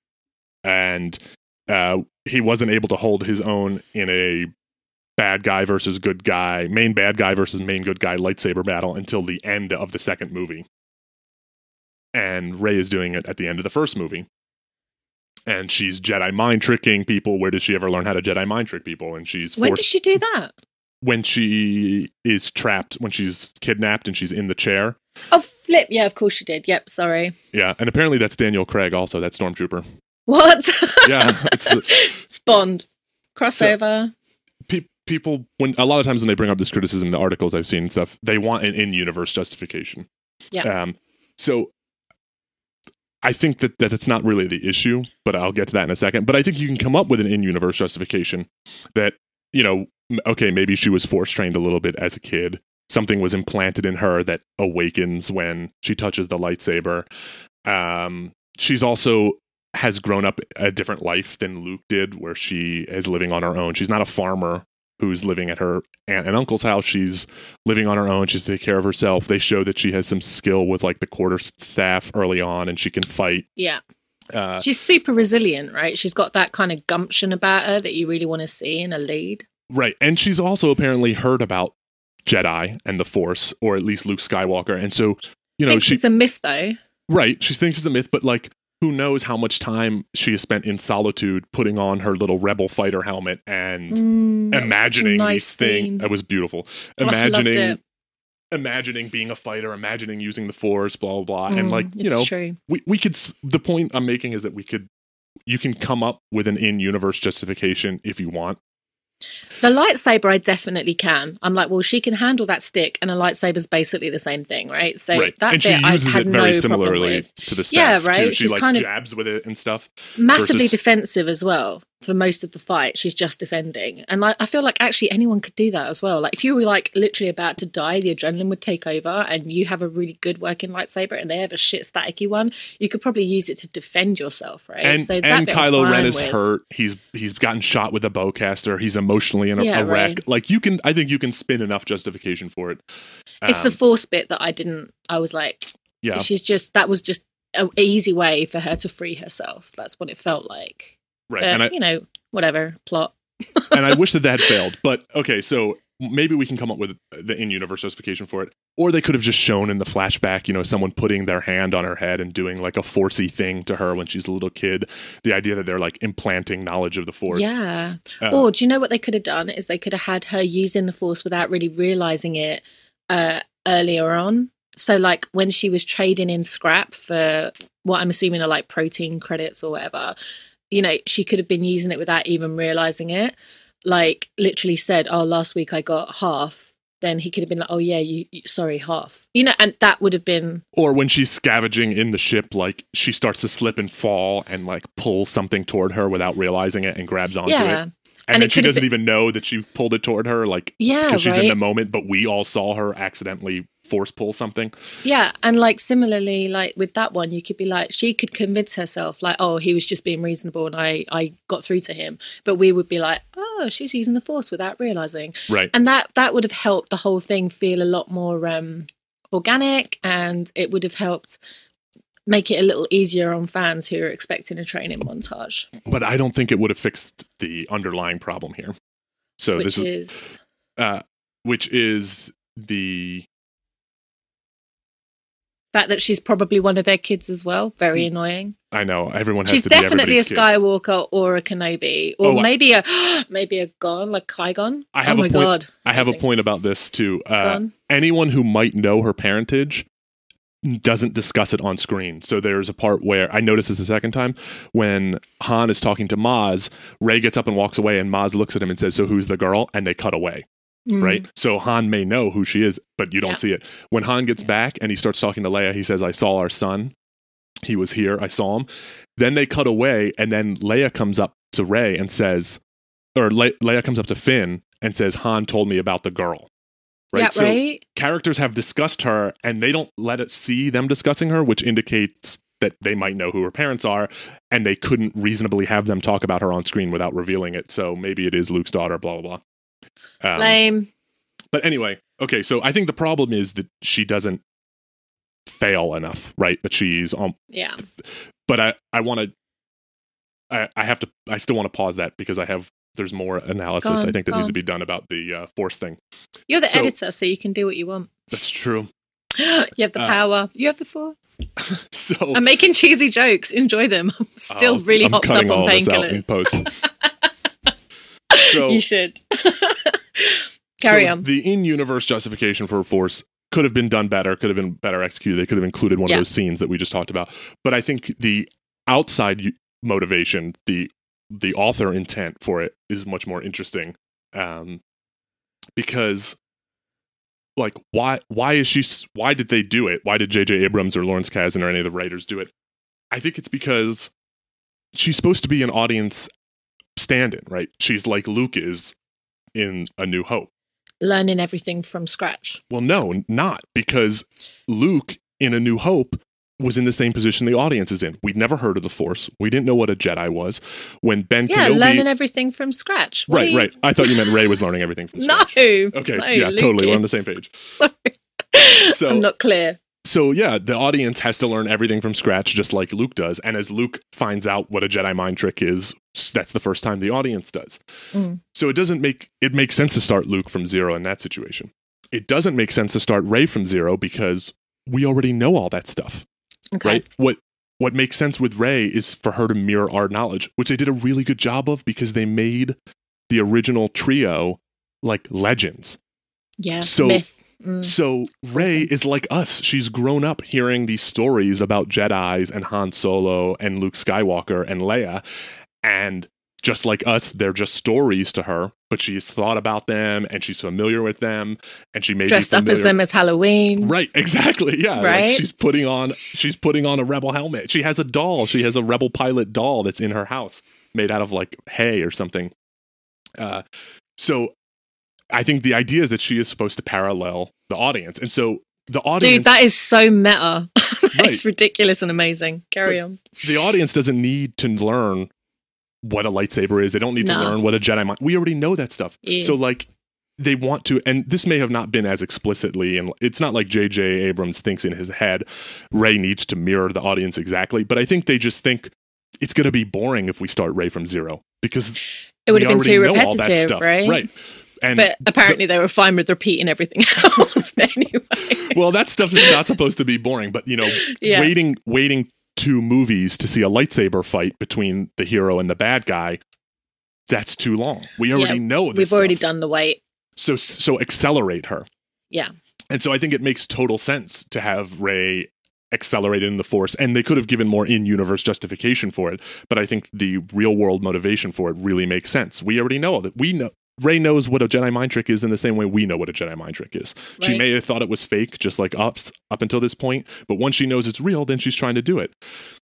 B: and uh, he wasn't able to hold his own in a bad guy versus good guy, main bad guy versus main good guy lightsaber battle until the end of the second movie. And Rey is doing it at the end of the first movie. And she's Jedi mind tricking people. Where does she ever learn how to Jedi mind trick people? And she's
A: when
B: forced
A: did she do that?
B: when she is trapped, when she's kidnapped and she's in the chair.
A: Oh, flip. Yeah, of course she did. Yep, sorry.
B: Yeah, and apparently that's Daniel Craig also, that stormtrooper.
A: What?
B: Yeah, it's the,
A: It's Bond. Crossover.
B: pe- people, when a lot of times when they bring up this criticism in the articles I've seen and stuff, they want an in-universe justification.
A: Yeah.
B: Um, so I think that, that it's not really the issue, but I'll get to that in a second. But I think you can come up with an in-universe justification that, you know, m- okay, maybe she was force trained a little bit as a kid. Something was implanted in her that awakens when she touches the lightsaber. Um, she's also has grown up a different life than Luke did, where she is living on her own. She's not a farmer who's living at her aunt and uncle's house. She's living on her own. She's taking care of herself. They show that she has some skill with like the quarter staff early on, and she can fight.
A: Yeah.
B: Uh,
A: She's super resilient, right? She's got that kind of gumption about her that you really want to see in a lead.
B: right. And she's also apparently heard about Jedi and the Force, or at least Luke Skywalker. And so, you know,
A: Thinks
B: she,
A: it's a myth, though.
B: right. She thinks it's a myth, but like, who knows how much time she has spent in solitude putting on her little rebel fighter helmet and
A: Mm, that was such a
B: imagining
A: nice
B: these things.
A: scene.
B: That was beautiful.
A: Oh, I loved
B: Imagining,
A: it.
B: imagining being a fighter, imagining using the Force, blah, blah, blah.
A: Mm,
B: and like, you
A: it's
B: know,
A: true.
B: we, we could, s- the point I'm making is that we could, you can come up with an in-universe justification if you want.
A: The lightsaber, I definitely can. I'm like, well, she can handle that stick, and a lightsaber's basically the same thing, right? So
B: Right.
A: that
B: And she
A: bit I
B: uses
A: had
B: it very
A: no problem
B: similarly
A: with.
B: to the
A: Yeah,
B: staff, too.
A: right?
B: She
A: She's
B: like
A: kind of-
B: jabs with it and stuff.
A: Massively
B: versus-
A: defensive as well for most of the fight. She's just defending, and like I feel like actually anyone could do that as well. Like if you were like literally about to die, the adrenaline would take over, and you have a really good working lightsaber, and they have a shit staticky one. You could probably use it to defend yourself, right?
B: And,
A: so that
B: and
A: bit I was
B: Kylo Ren
A: fine
B: is
A: with.
B: hurt. He's he's gotten shot with a bowcaster. He's emotionally in a,
A: Yeah,
B: a wreck.
A: right.
B: Like you can, I think you can spin enough justification for it.
A: It's the
B: Um,
A: force bit that I didn't. I was like,
B: yeah,
A: she's just that was just an easy way for her to free herself. That's what it felt like.
B: right.
A: But,
B: and I
A: you know, whatever plot.
B: and I wish that that had failed. But okay, so maybe we can come up with the in-universe justification for it. Or they could have just shown in the flashback, you know, someone putting their hand on her head and doing like a Forcey thing to her when she's a little kid. The idea that they're like implanting knowledge of the Force.
A: Yeah.
B: Uh,
A: or do you know what they could have done? Is they could have had her using the Force without really realizing it uh, earlier on. So like when she was trading in scrap for what I'm assuming are like protein credits or whatever, you know, she could have been using it without even realizing it. Like literally said, oh, last week I got half. Then he could have been like, oh yeah, you, you sorry, half. You know, and that would have been.
B: Or when she's scavenging in the ship, like she starts to slip and fall and like pulls something toward her without realizing it and grabs onto
A: yeah.
B: it.
A: And,
B: and then
A: it
B: she doesn't
A: been...
B: even know that she pulled it toward her, like,
A: yeah,
B: because she's
A: right?
B: in the moment, but we all saw her accidentally force pull something.
A: Yeah, and like similarly, like with that one, you could be like, she could convince herself, like, oh, he was just being reasonable and I, I got through to him. But we would be like, oh, she's using the Force without realizing.
B: Right.
A: And that, that would have helped the whole thing feel a lot more um, organic, and it would have helped make it a little easier on fans who are expecting a training montage.
B: But I don't think it would have fixed the underlying problem here. So
A: which
B: this is,
A: is
B: uh, which is the
A: fact that she's probably one of their kids as well. Very annoying.
B: I know everyone has
A: she's
B: to be
A: definitely a
B: everybody's kid.
A: Skywalker or a Kenobi, or
B: Oh, I-
A: maybe a maybe a Gon, like Qui-Gon.
B: I have
A: oh
B: a
A: my
B: point,
A: god!
B: I have a
A: Amazing.
B: point about this too. Uh,
A: Gon.
B: anyone who might know her parentage doesn't discuss it on screen. So there's a part where I noticed this the second time when Han is talking to Maz. Rey gets up and walks away, and Maz looks at him and says, "So who's the girl?" And they cut away.
A: Mm.
B: Right? So Han may know who she is, but you don't
A: Yeah.
B: see it. When Han gets
A: Yeah.
B: back and he starts talking to Leia, he says, "I saw our son. He was here. I saw him." Then they cut away, and then Leia comes up to Rey and says, or Le- Leia comes up to Finn and says, "Han told me about the girl." Right?
A: Yeah,
B: so
A: right.
B: characters have discussed her, and they don't let it see them discussing her, which indicates that they might know who her parents are, and they couldn't reasonably have them talk about her on screen without revealing it. So maybe it is Luke's daughter, blah, blah, blah. Um,
A: Lame.
B: But anyway, okay, so I think the problem is that she doesn't fail enough, right? That she's on.
A: Yeah.
B: But I, I want to, I, I have to, I still want to pause that because I have, there's more analysis
A: Go on,
B: I think that
A: go
B: needs
A: on.
B: to be done about the uh, Force thing.
A: You're the
B: So-
A: editor, so you can do what you want.
B: That's true.
A: You have the
B: Uh,
A: power. You have the Force.
B: So
A: I'm making cheesy jokes. Enjoy them. I'm still
B: Oh,
A: really
B: I'm
A: hopped up
B: cutting
A: on
B: all this out in
A: painkillers.
B: post. So,
A: You should. Carry
B: so
A: on.
B: The in-universe justification for Force could have been done better, could have been better executed. They could have included one
A: Yeah.
B: of those scenes that we just talked about. But I think the outside u- motivation, the the author intent for it is much more interesting. Um, because like why why is she s- why did they do it? Why did J J Abrams or Lawrence Kasdan or any of the writers do it? I think it's because she's supposed to be an audience stand-in, right? She's like Luke is in A New Hope.
A: Learning everything from scratch.
B: Well, no, not because Luke in A New Hope was in the same position the audience is in. We'd never heard of the Force. We didn't know what a Jedi was. When Ben
A: Yeah,
B: Kenobi...
A: learning everything from scratch. What
B: Right,
A: are you-
B: right. I thought you meant Rey was learning everything from
A: No.
B: scratch. Okay,
A: No,
B: yeah,
A: Luke
B: totally. We're on the
A: is.
B: same page.
A: Sorry.
B: So-
A: I'm not clear.
B: So, yeah, the audience has to learn everything from scratch just like Luke does. And as Luke finds out what a Jedi mind trick is, that's the first time the audience does.
A: Mm.
B: So it doesn't make... It makes sense to start Luke from zero in that situation. It doesn't make sense to start Rey from zero because we already know all that stuff.
A: Okay.
B: Right? What what makes sense with Rey is for her to mirror our knowledge, which they did a really good job of because they made the original trio like legends.
A: Yeah.
B: So-
A: Myth. Mm.
B: So Rey
A: Awesome.
B: is like us. She's grown up hearing these stories about Jedis and Han Solo and Luke Skywalker and Leia, and just like us, they're just stories to her, but she's thought about them and she's familiar with them, and she may
A: Dressed
B: be
A: up as
B: familiar-
A: them as Halloween.
B: Right, exactly. Yeah, like
A: Right?
B: she's putting on she's putting on a rebel helmet. She has a doll. She has a rebel pilot doll that's in her house, made out of like hay or something. Uh, so I think the idea is that she is supposed to parallel the audience, and so the audience,
A: Dude, that is so meta. That's
B: Right.
A: ridiculous and amazing. Carry on.
B: the audience doesn't need to learn what a lightsaber is. They don't need to
A: No.
B: learn what a Jedi mind. We already know that stuff.
A: Yeah.
B: So like they want to, and this may have not been as explicitly, and it's not like J J Abrams thinks in his head Rey needs to mirror the audience exactly, but I think they just think it's going to be boring if we start Rey from zero because
A: It would
B: we
A: have been
B: already
A: too
B: know all that
A: repetitive,
B: stuff.
A: right?
B: Right. And
A: but apparently they were fine with repeating everything else. But anyway.
B: Well, that stuff is not supposed to be boring, but you know,
A: Yeah.
B: waiting waiting two movies to see a lightsaber fight between the hero and the bad guy, that's too long. We already
A: Yeah,
B: know this
A: We've already
B: stuff.
A: done the wait.
B: So so accelerate her.
A: Yeah.
B: And so I think it makes total sense to have Rey accelerated in the Force, and they could have given more in-universe justification for it, but I think the real-world motivation for it really makes sense. We already know that. We know Rey knows what a Jedi mind trick is in the same way we know what a Jedi mind trick is. She
A: Right.
B: may have thought it was fake, just like us, up until this point, but once she knows it's real, then she's trying to do it.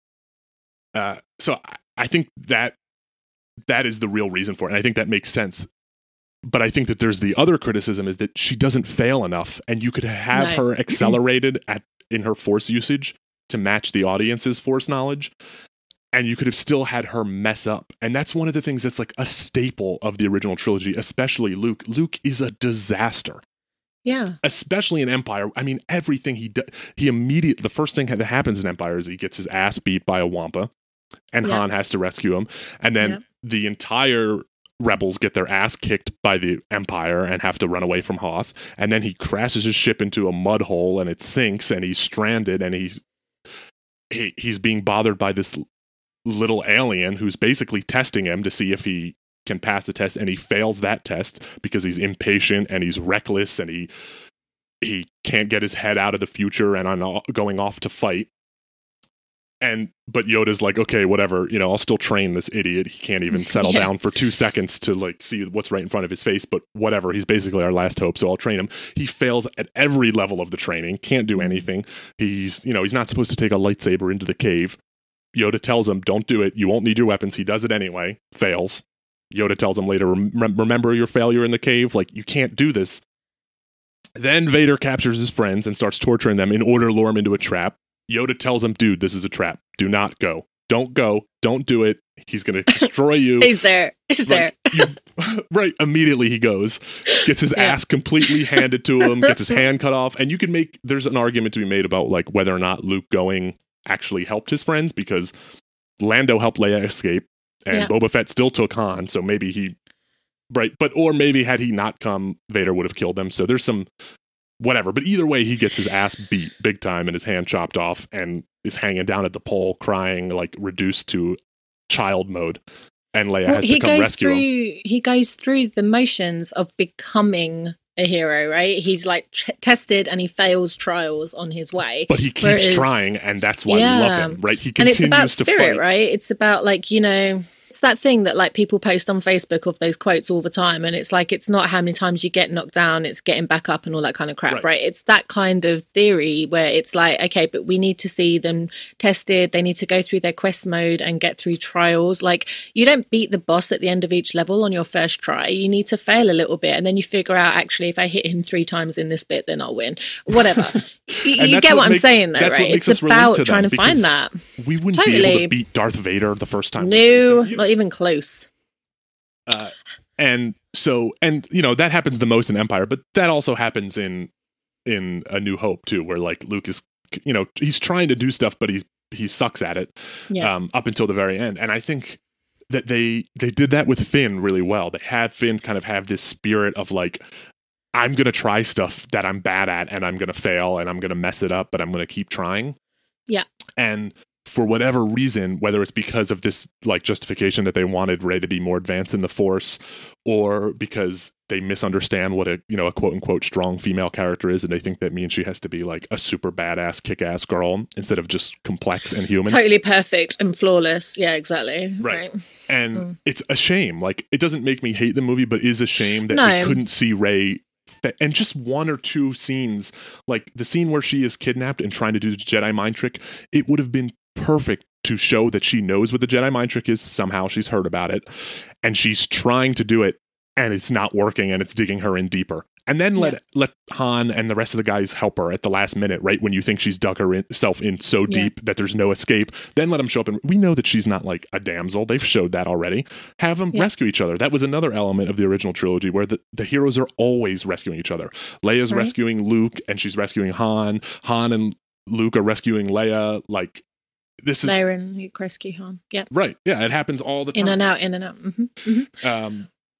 B: Uh, so I, I think that that is the real reason for it, and I think that makes sense. But I think that there's the other criticism is that she doesn't fail enough, and you could have
A: No.
B: her accelerated at in her Force usage to match the audience's Force knowledge, and you could have still had her mess up. And that's one of the things that's like a staple of the original trilogy, especially Luke. Luke is a disaster,
A: Yeah.
B: especially in Empire. I mean, everything he does, he immediately, the first thing that happens in Empire is he gets his ass beat by a Wampa, and
A: Yeah.
B: Han has to rescue him. And then
A: Yeah.
B: the entire rebels get their ass kicked by the Empire and have to run away from Hoth. And then he crashes his ship into a mud hole and it sinks and he's stranded and he's he, he's being bothered by this l- little alien who's basically testing him to see if he can pass the test, and he fails that test because he's impatient and he's reckless and he he can't get his head out of the future and on going off to fight. And but Yoda's like, okay, whatever, you know, I'll still train this idiot. He can't even settle
A: Yeah.
B: down for two seconds to like see what's right in front of his face, but whatever, he's basically our last hope, so I'll train him. He fails at every level of the training, can't do anything. He's, you know, he's not supposed to take a lightsaber into the cave. Yoda tells him, don't do it, you won't need your weapons. He does it anyway, fails. Yoda tells him later, Rem- remember your failure in the cave? Like, you can't do this. Then Vader captures his friends and starts torturing them in order to lure him into a trap. Yoda tells him, dude, this is a trap. Do not go. Don't go. Don't do it. He's going to destroy you.
A: He's there. He's
B: Like,
A: there.
B: you- right. Immediately he goes, gets his
A: Yeah.
B: ass completely handed to him, gets his hand cut off. And you can make, there's an argument to be made about like whether or not Luke going actually helped his friends, because Lando helped Leia escape and
A: Yeah.
B: Boba Fett still took Han. So maybe he, right. But, or maybe had he not come, Vader would have killed them. So there's some, whatever. But either way, he gets his ass beat big time and his hand chopped off and is hanging down at the pole crying, like reduced to child mode. And Leia
A: Well,
B: has
A: he
B: to come
A: goes
B: rescue
A: through.
B: him.
A: He goes through the motions of becoming a hero, right? He's like ch- tested and he fails trials on his way.
B: But he keeps
A: Whereas-
B: trying, and that's why we
A: Yeah.
B: love him, right? He
A: And
B: continues
A: it's about
B: to
A: spirit,
B: fight.
A: right? It's about like, you know, it's that thing that like people post on Facebook of those quotes all the time. And it's like, it's not how many times you get knocked down, it's getting back up and all that kind of crap,
B: Right.
A: right? It's that kind of theory where it's like, okay, but we need to see them tested. They need to go through their quest mode and get through trials. Like, you don't beat the boss at the end of each level on your first try. You need to fail a little bit. And then you figure out, actually, if I hit him three times in this bit, then I'll win. Whatever. you
B: And
A: you
B: that's
A: get what, I'm
B: makes-
A: saying, though,
B: that's
A: right?
B: what makes
A: It's
B: us relate
A: about
B: to them,
A: trying to
B: because
A: find that.
B: We wouldn't be able
A: Totally.
B: to beat Darth Vader the first time.
A: No,
B: You-
A: not even close.
B: Uh, and so, and you know, that happens the most in Empire, but that also happens in in A New Hope too, where like Luke is, you know, he's trying to do stuff, but he's he sucks at it
A: Yeah.
B: um, up until the very end. And I think that they they did that with Finn really well. They had Finn kind of have this spirit of like, I'm gonna try stuff that I'm bad at, and I'm gonna fail, and I'm gonna mess it up, but I'm gonna keep trying.
A: Yeah.
B: And for whatever reason, whether it's because of this like justification that they wanted Rey to be more advanced in the Force, or because they misunderstand what a you know a quote unquote strong female character is, and they think that means she has to be like a super badass kick ass girl instead of just complex and human.
A: Totally perfect and flawless. Yeah, exactly.
B: Right.
A: Right.
B: And
A: Mm.
B: it's a shame. Like, it doesn't make me hate the movie, but it is a shame that
A: No.
B: we couldn't see Rey. And just one or two scenes, like the scene where she is kidnapped and trying to do the Jedi mind trick, it would have been perfect to show that she knows what the Jedi mind trick is. Somehow she's heard about it, and she's trying to do it, and it's not working, and it's digging her in deeper. And then let
A: Yeah.
B: let Han and the rest of the guys help her at the last minute, right when you think she's dug herself in so
A: Yeah.
B: deep that there's no escape. Then let them show up, and we know that she's not like a damsel. They've showed that already. Have them
A: Yeah.
B: rescue each other. That was another element of the original trilogy where the, the heroes are always rescuing each other. Leia's
A: Right.
B: rescuing Luke, and she's rescuing Han. Han and Luke are rescuing Leia. Like, this is
A: Leia and Luke rescue Han. Yeah.
B: right. Yeah, it happens all the time.
A: In and out, in and out. hmm hmm
B: Um, and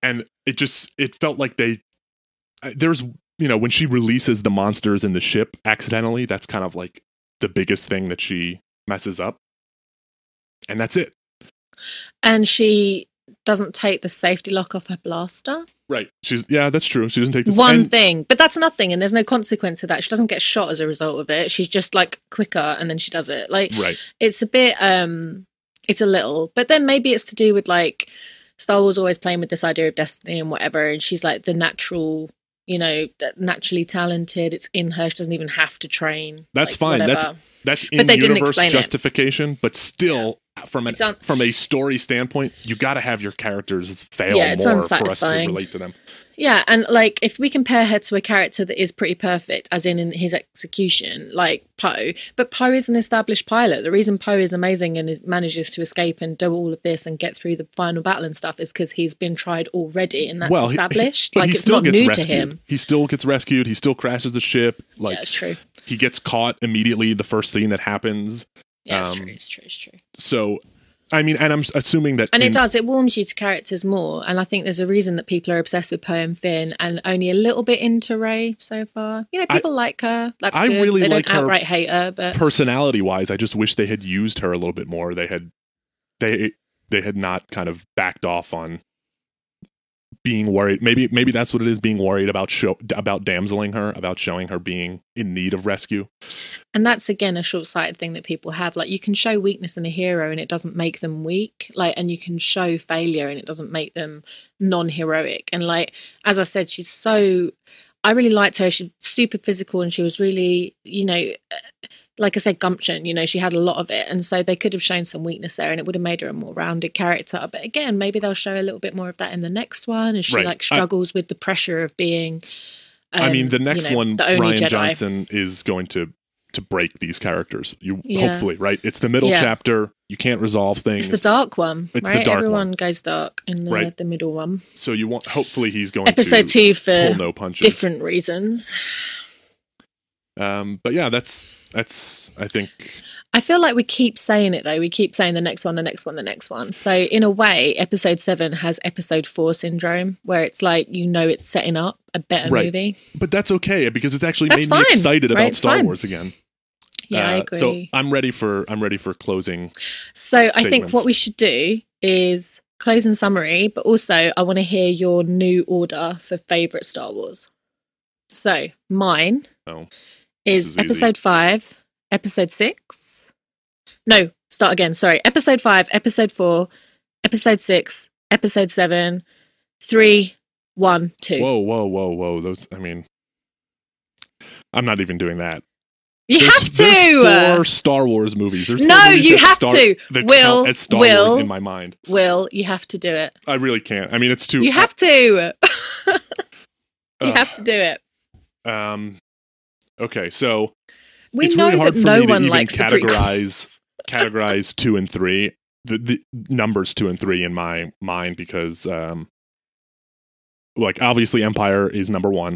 B: it just it felt like they there's you know when she releases the monsters in the ship accidentally, that's kind of like the biggest thing that she messes up, and that's it.
A: And she doesn't take the safety lock off her blaster.
B: Right. She's yeah, that's true. She doesn't take the
A: one
B: and,
A: thing, but that's nothing, and there's no consequence to that. She doesn't get shot as a result of it. She's just like quicker, and then she does it. Like,
B: right.
A: It's a bit. um It's a little, but then maybe it's to do with like Star Wars always playing with this idea of destiny and whatever. And she's like the natural, you know, naturally talented. It's in her. She doesn't even have to train.
B: That's
A: like,
B: fine.
A: whatever.
B: That's that's in universe justification, it. But still, yeah. from an, un- from a story standpoint, you got to have your characters fail yeah, more for us to relate to them.
A: Yeah, and like if we compare her to a character that is pretty perfect, as in in his execution, like Poe, but Poe is an established pilot. The reason Poe is amazing and is, manages to escape and do all of this and get through the final battle and stuff is because he's been tried already, and that's well, established.
B: He,
A: like
B: he
A: it's
B: still
A: not
B: gets
A: new
B: rescued.
A: to him.
B: He still gets rescued. He still crashes the ship. Like,
A: yeah, that's true.
B: He gets caught immediately the first scene that happens.
A: Yeah,
B: um,
A: it's true. It's true. It's true.
B: So. I mean, and I'm assuming that...
A: And
B: in,
A: it does, it warms you to characters more. And I think there's a reason that people are obsessed with Poe and Finn and only a little bit into Rey so far. You know, people I, like her. That's
B: I
A: good.
B: really
A: they
B: like
A: don't
B: her
A: outright hate her, but...
B: personality-wise, I just wish they had used her a little bit more. They had they they had not kind of backed off on being worried. Maybe maybe that's what it is, being worried about show, about damseling her, about showing her being in need of rescue.
A: And that's, again, a short-sighted thing that people have. Like, you can show weakness in a hero and it doesn't make them weak. Like, and you can show failure and it doesn't make them non-heroic. And, like, as I said, she's so... I really liked her. She's super physical and she was really, you know... like I said, gumption, you know, she had a lot of it. And so they could have shown some weakness there and it would have made her a more rounded character. But again, maybe they'll show a little bit more of that in the next one as she
B: right.
A: like struggles I, with the pressure of being um,
B: I mean, the next
A: you know,
B: one,
A: Rian
B: Jedi. Johnson is going to to break these characters. You yeah. Hopefully, right? It's the middle yeah. chapter. You can't resolve things.
A: It's the dark one,
B: it's
A: right?
B: The dark
A: Everyone
B: one.
A: goes dark in the,
B: right.
A: the middle one.
B: So you want, hopefully he's going
A: Episode
B: to
A: two for
B: pull no punches.
A: Different reasons.
B: Um, but yeah, that's that's I think.
A: I feel like we keep saying it though. We keep saying the next one, the next one, the next one. So in a way, episode seven has episode four syndrome, where it's like you know it's setting up a better
B: right.
A: movie.
B: But that's okay because it's actually
A: that's
B: made
A: fine,
B: me excited
A: right?
B: about
A: It's
B: Star
A: fine.
B: Wars again.
A: Yeah,
B: uh,
A: I agree.
B: So I'm ready for I'm ready for closing.
A: So I think
B: statements.
A: what we should do is closing summary, but also I want to hear your new order for favorite Star Wars. So mine
B: oh,
A: is,
B: is
A: episode five, episode six. No, start again. Sorry. Episode five, episode four, episode six, episode seven, three, one, two.
B: Whoa, whoa, whoa, whoa. Those, I mean, I'm not even doing that.
A: You
B: there's,
A: have to.
B: There's four Star Wars movies. There's
A: no,
B: movies
A: you
B: that
A: have
B: start,
A: to.
B: That
A: Will,
B: count as Star
A: Will,
B: Wars in my mind.
A: Will, you have to do it.
B: I really can't. I mean, it's too.
A: You have to. you
B: uh,
A: have to do it.
B: Um. Okay, so
A: we
B: it's
A: know
B: really hard
A: that
B: for
A: no
B: me to
A: one
B: even
A: likes
B: categorize categorize two and three, the the numbers two and three in my mind because, um, like obviously Empire is number one.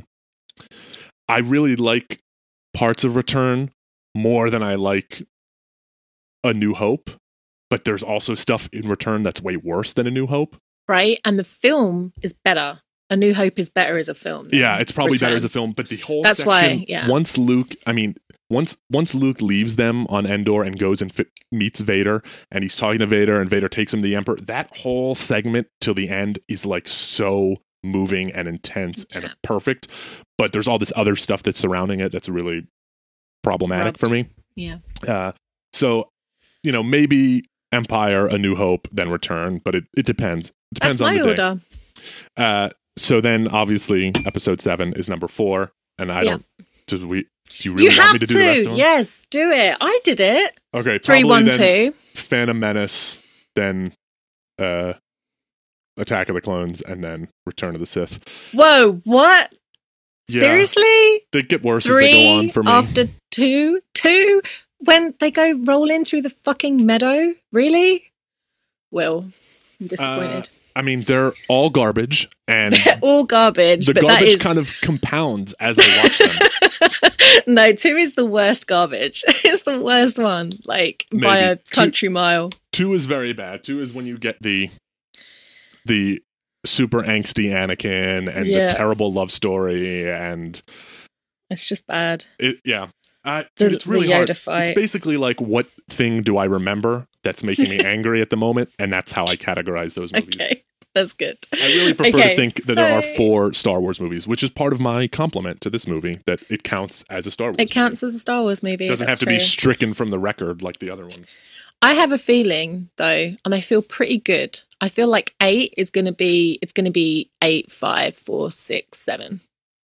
B: I really like parts of Return more than I like A New Hope, but there's also stuff in Return that's way worse than A New Hope.
A: Right, and the film is better. A New Hope is better as a film.
B: Yeah, it's probably
A: Return.
B: better as a film, but the whole
A: That's
B: section,
A: why, yeah.
B: once Luke, I mean, once once Luke leaves them on Endor and goes and fi- meets Vader, and he's talking to Vader, and Vader takes him to the Emperor, that whole segment till the end is like so moving and intense yeah. and perfect, but there's all this other stuff that's surrounding it that's really problematic
A: Rubbed.
B: for me.
A: Yeah.
B: Uh, so, you know, maybe Empire, A New Hope, then Return, but it, it depends. It depends
A: That's
B: on
A: my
B: the
A: order.
B: day. Uh, so then, obviously, episode seven is number four, and I
A: yeah.
B: don't. Do we? Do you really
A: you
B: want
A: have
B: me to,
A: to
B: do the rest of them?
A: Yes, do it. I did it.
B: Okay,
A: Three,
B: probably
A: one,
B: then
A: two.
B: Phantom Menace, then uh, Attack of the Clones, and then Return of the Sith.
A: Whoa! What?
B: Yeah,
A: Seriously?
B: they get worse
A: Three
B: as they go on for me.
A: After two, two when they go rolling through the fucking meadow. Really? Well, I'm disappointed.
B: Uh, I mean, they're all garbage, and
A: all garbage.
B: The
A: but
B: garbage
A: that is...
B: kind of compounds as I watch them.
A: No, two is the worst garbage. It's the worst one, like
B: Maybe.
A: by a country
B: two,
A: mile.
B: Two is very bad. Two is when you get the the super angsty Anakin and
A: Yeah.
B: the terrible love story, and
A: It's just bad.
B: it, yeah. Uh,
A: The-
B: dude, it's really
A: the Yoda
B: hard.
A: fight.
B: It's basically like, what thing do I remember that's making me angry at the moment, and that's how I categorize those movies.
A: Okay, that's good.
B: I really prefer
A: Okay,
B: to think that there are
A: so-
B: four Star Wars movies, which is part of my compliment to this movie, that it counts as a Star Wars
A: It counts as a Star Wars movie.
B: movie. It doesn't
A: that's
B: have to be
A: true.
B: stricken from the record like the other ones.
A: I have a feeling though, and I feel pretty good. I feel like eight is going to be. It's going to be eight, five, four, six, seven.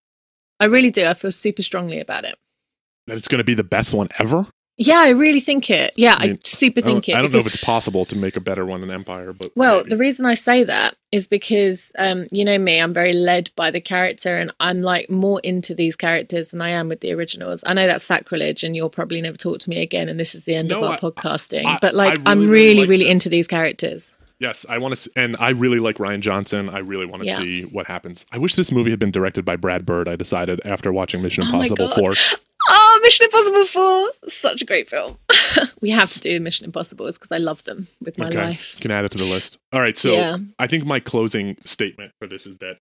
A: I really do. I feel super strongly about it.
B: That it's going to be the best one ever?
A: Yeah, I really think it. Yeah, I,
B: I mean,
A: super
B: I don't,
A: think it.
B: I don't know
A: because-
B: if it's possible to make a better one than Empire, but
A: Well,
B: maybe.
A: the reason I say that is because, um, you know me, I'm very led by the character, and I'm like more into these characters than I am with the originals. I know that's sacrilege, and you'll probably never talk to me again, and this is the end
B: No,
A: of our
B: I-
A: podcasting.
B: I-
A: but like,
B: I
A: I'm
B: really,
A: really,
B: really like
A: really
B: that.
A: into these characters.
B: Yes, I want to, and I really like Rian Johnson. I really want to
A: Yeah.
B: see what happens. I wish this movie had been directed by Brad Bird. I decided after watching Mission
A: Oh my
B: Impossible
A: God.
B: four.
A: Oh, Mission Impossible four! Such a great film. We have to do Mission Impossibles because I love them with my
B: Okay,
A: life.
B: can add it to the list. All right, so
A: Yeah.
B: I think my closing statement for this is that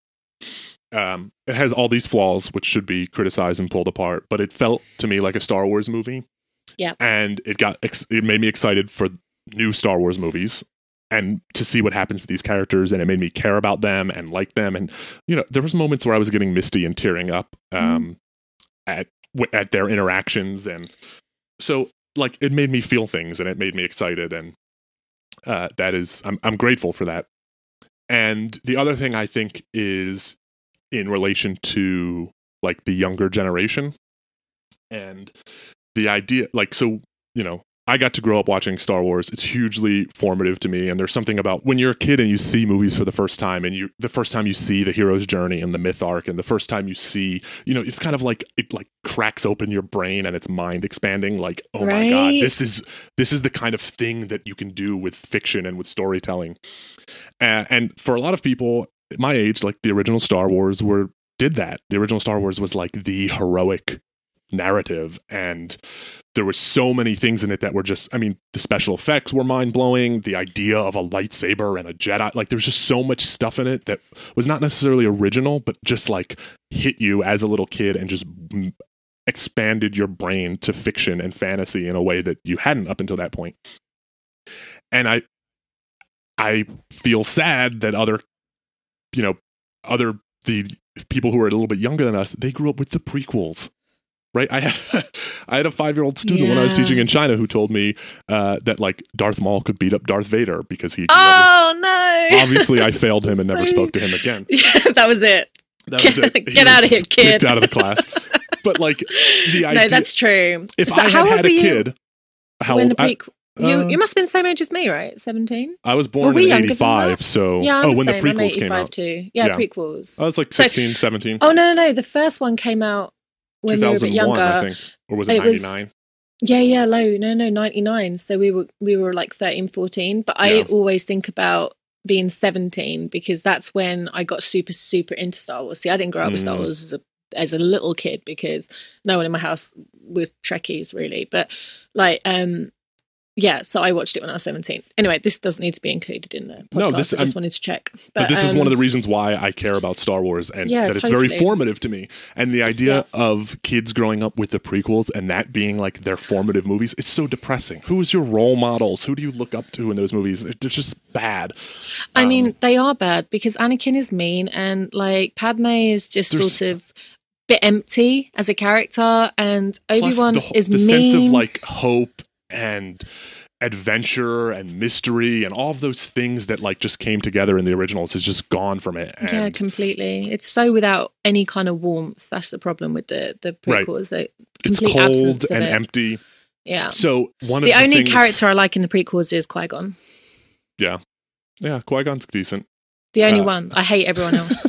B: um, it has all these flaws, which should be criticized and pulled apart, but it felt to me like a Star Wars movie.
A: Yeah.
B: And it got ex- it made me excited for new Star Wars movies and to see what happens to these characters, and it made me care about them and like them. And you know, there was moments where I was getting misty and tearing up um, at w- at their interactions, and so like it made me feel things and it made me excited, and uh, that is I'm I'm grateful for that. And the other thing I think is in relation to like the younger generation and the idea, like, so, you know, I got to grow up watching Star Wars. It's hugely formative to me. And there's something about when you're a kid and you see movies for the first time, and you, the first time you see the hero's journey and the myth arc, and the first time you see, you know, it's kind of like, it like cracks open your brain and it's mind expanding. Like, oh my God,
A: Right.
B: this is, this is the kind of thing that you can do with fiction and with storytelling. Uh, and for a lot of people my age, like the original Star Wars were, did that. The original Star Wars was like the heroic narrative, and there were so many things in it that were just, I mean, the special effects were mind-blowing, the idea of a lightsaber and a Jedi, like there's just so much stuff in it that was not necessarily original, but just like hit you as a little kid and just mm, expanded your brain to fiction and fantasy in a way that you hadn't up until that point. And I I feel sad that other, you know, other the people who are a little bit younger than us, they grew up with the prequels. Right, I had I had a five year old student when I was
A: Yeah.
B: teaching in China who told me uh, that like Darth Maul could beat up Darth Vader because he.
A: Oh no!
B: Obviously, I failed him and never
A: So-
B: spoke to him again.
A: Yeah, that was it.
B: That was it. He
A: Get out
B: was
A: of here, kid.
B: Kicked out of the class. But like the idea,
A: No, that's true.
B: if
A: So
B: I
A: how
B: had
A: old
B: had
A: were
B: a
A: you
B: kid, how
A: when
B: old?
A: the
B: I,
A: prequel? You
B: uh,
A: you must have been the same age as me, right? Seventeen.
B: I was
A: Were
B: born
A: we
B: in
A: younger than
B: eighty-five,
A: that?
B: so
A: Yeah, I'm
B: oh,
A: the
B: when the
A: same. I'm
B: prequels came
A: eighty-five
B: out,
A: too. Yeah,
B: Yeah.
A: prequels.
B: I was like
A: So-
B: sixteen, seventeen.
A: Oh no, no, no! The first one came out when we were a bit
B: two thousand one,
A: younger.
B: I think, or was it
A: It was-
B: ninety-nine?
A: Yeah, yeah, low. No, no, ninety-nine. So we were we were like thirteen, fourteen. But I
B: Yeah.
A: always think about being seventeen because that's when I got super, super into Star Wars. See, I didn't grow up with Star
B: Mm.
A: Wars as a as a little kid because no one in my house was Trekkies really. But like, um, yeah. So I watched it when I was seventeen. Anyway, this doesn't need to be included in the podcast.
B: No, this-
A: I just
B: I'm-
A: wanted to check. But,
B: But this is
A: um,
B: one of the reasons why I care about Star Wars, and
A: Yeah,
B: that it's very
A: totally.
B: formative to me. And the idea of kids growing up with the prequels and that being like their formative movies, it's so depressing. Who is your role models? Who do you look up to in those movies? They're just bad.
A: I
B: Um,
A: mean, they are bad because Anakin is mean and like Padme is just
B: There's-
A: sort of bit empty as a character, and
B: plus
A: Obi-Wan
B: the,
A: is
B: the
A: mean.
B: sense of like hope and adventure and mystery and all of those things that like just came together in the originals is just gone from it. And
A: Yeah, completely. It's so without any kind of warmth. That's the problem with the the
B: Right.
A: prequels. The
B: it's
A: complete
B: cold
A: absence of
B: and
A: it.
B: empty.
A: Yeah.
B: So one
A: The
B: of the
A: only
B: things,
A: character I like in the prequels is Qui-Gon.
B: yeah, Qui-Gon's decent.
A: The only
B: Uh,
A: one. I hate everyone else.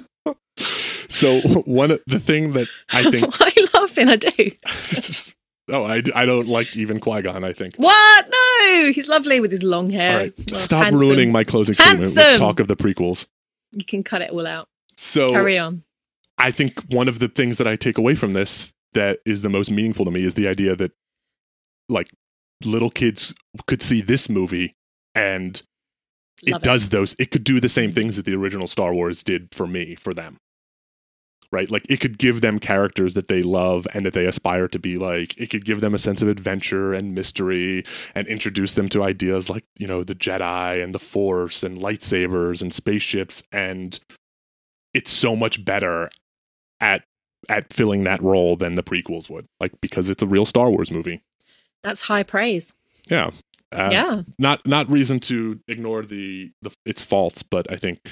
B: So one of the thing that I think
A: Why are you laughing? I do.
B: it's just, oh, I, I don't like even Qui-Gon, I think.
A: What? No, he's lovely with his long hair.
B: All right,
A: Well,
B: stop
A: handsome.
B: ruining my closing statement with
A: Handsome.
B: talk of the prequels.
A: You can cut it all out.
B: So
A: Carry on.
B: I think one of the things that I take away from this that is the most meaningful to me is the idea that like little kids could see this movie and it
A: Love
B: does those. It could do the same things that the original Star Wars did for me, for them. Right? Like, it could give them characters that they love and that they aspire to be like. It could give them a sense of adventure and mystery and introduce them to ideas like, you know, the Jedi and the Force and lightsabers and spaceships. And it's so much better at at filling that role than the prequels would. Like, because it's a real Star Wars movie.
A: That's high praise.
B: Yeah. Uh,
A: yeah.
B: Not not reason to ignore the, the its faults, but I think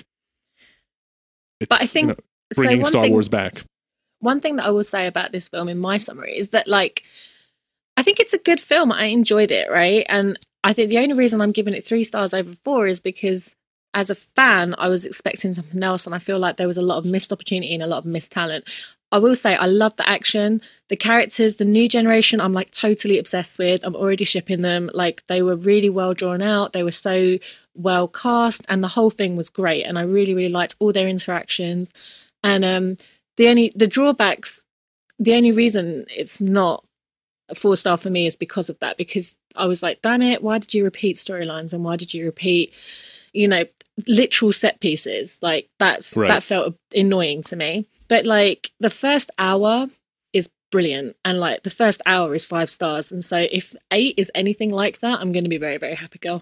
B: it's,
A: But I think...
B: you know, bringing
A: so
B: Star
A: thing,
B: Wars back.
A: One thing that I will say about this film in my summary is that, like, I think it's a good film. I enjoyed it, right? And I think the only reason I'm giving it three stars over four is because as a fan, I was expecting something else, and I feel like there was a lot of missed opportunity and a lot of missed talent. I will say I love the action, the characters, the new generation I'm like totally obsessed with. I'm already shipping them. Like, they were really well drawn out. They were so well cast, and the whole thing was great. And I really, really liked all their interactions. And um, the only the drawbacks, the only reason it's not a four star for me is because of that. Because I was like, damn it, why did you repeat storylines, and why did you repeat, you know, literal set pieces? Like, that's
B: right.
A: that felt annoying to me. But like, the first hour is brilliant, and like the first hour is five stars. And so if eight is anything like that, I'm going to be very, very happy girl.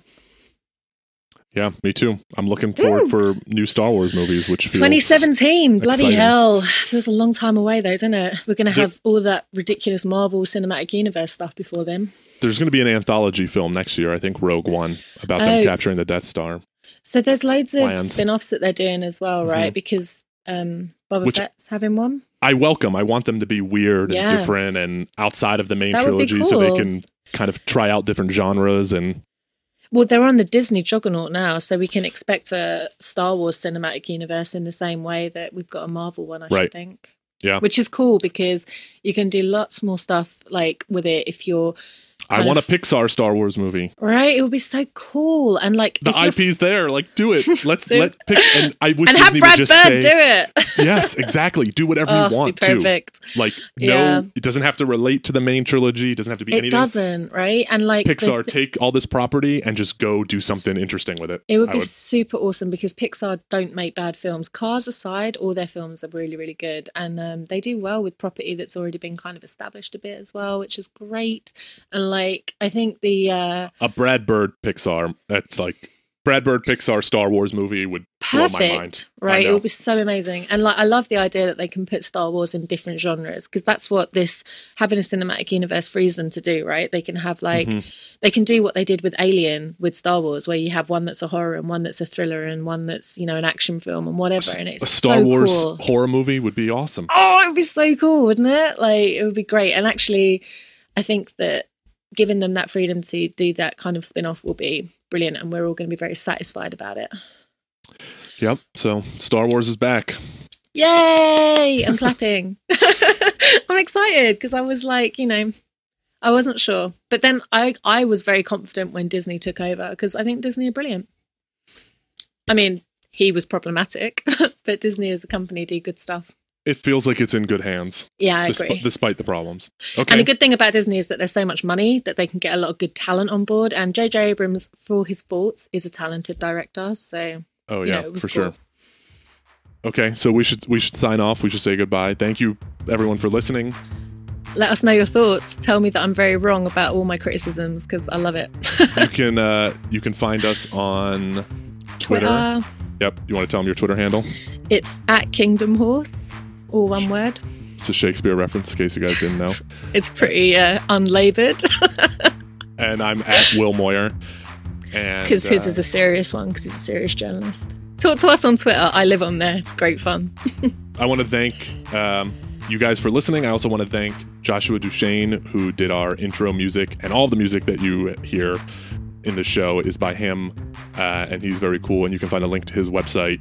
B: Yeah, me too. I'm looking forward
A: Ooh.
B: for new Star Wars movies, which feels
A: twenty seventeen, bloody
B: exciting.
A: hell. Feels a long time away though, doesn't it? We're going to
B: There-
A: have all that ridiculous Marvel Cinematic Universe stuff before then.
B: There's going to be an anthology film next year, I think Rogue One, about them
A: Oh,
B: capturing the Death Star.
A: So there's loads of
B: Planned.
A: spin-offs that they're doing as well, right?
B: Mhm.
A: Because um, Boba
B: Which-
A: Fett's having one.
B: I welcome. I want them to be weird
A: Yeah.
B: and different and outside of the main
A: That would be
B: trilogy so they
A: cool.
B: can kind of try out different genres. And
A: Well, they're on the Disney juggernaut now, so we can expect a Star Wars Cinematic Universe in the same way that we've got a Marvel one, I
B: Right.
A: should think.
B: Yeah.
A: Which is cool because you can do lots more stuff like with it if you're
B: I
A: kind
B: want a
A: of-
B: Pixar Star Wars movie.
A: right. It would be so cool, and like
B: The
A: if you're
B: I P's there. Like, do it. Let's
A: Do
B: let pick. And I wish
A: and
B: Disney
A: have Brad
B: would
A: Bird
B: just say,
A: do it.
B: yes, exactly. Do whatever
A: Oh,
B: you want
A: be
B: to.
A: perfect.
B: Like, no,
A: Yeah.
B: it doesn't have to relate to the main trilogy. It doesn't have to be
A: It
B: anything.
A: doesn't, right? And like the-
B: Pixar, take all this property and just go do something interesting with it.
A: it would
B: I
A: be super awesome because Pixar don't make bad films. Cars aside, all their films are really, really good, and um, they do well with property that's already been kind of established a bit as well, which is great. And like, I think the uh,
B: a Brad Bird Pixar. That's like Brad Bird Pixar Star Wars movie would blow my mind.
A: perfect,
B: I
A: right? It
B: know.
A: would be so amazing. And like, I love the idea that they can put Star Wars in different genres because that's what this having a cinematic universe frees them to do, right? They can have like
B: Mhm.
A: they can do what they did with Alien with Star Wars, where you have one that's a horror and one that's a thriller and one that's, you know, an action film and whatever. And it's
B: a Star
A: so
B: Wars
A: cool.
B: horror movie would be awesome.
A: Oh, it would be so cool, wouldn't it? Like, it would be great. And actually, I think that giving them that freedom to do that kind of spin-off will be brilliant, and we're all going to be very satisfied about it.
B: Yep. So Star Wars is back.
A: Yay! I'm clapping. I'm excited because I was like, you know, I wasn't sure. But then I, I was very confident when Disney took over because I think Disney are brilliant. I mean, he was problematic, but Disney as a company do good stuff.
B: It feels like it's in good hands,
A: Yeah, I
B: desp-
A: agree.
B: despite the problems. Okay.
A: And the good thing about Disney is that there's so much money that they can get a lot of good talent on board. And J J Abrams, for all his faults, is a talented director. So,
B: oh
A: you
B: yeah,
A: know, it was
B: for
A: cool.
B: sure. Okay, so we should we should sign off. We should say goodbye. Thank you, everyone, for listening.
A: Let us know your thoughts. Tell me that I'm very wrong about all my criticisms because I love it.
B: You can uh, you can find us on Twitter.
A: Twitter.
B: Yep. You want to tell them your Twitter handle?
A: It's at Kingdom Horse, all one word.
B: It's a Shakespeare reference, in case you guys didn't know.
A: It's pretty uh, unlaboured
B: And I'm at Will Moyer. And
A: because his
B: uh,
A: is a serious one because he's a serious journalist. Talk to us on Twitter. I live on there. It's great fun.
B: I want to thank um, you guys for listening. I also want to thank Joshua Duchesne, who did our intro music, and all of the music that you hear in the show is by him, uh, and he's very cool. And you can find a link to his website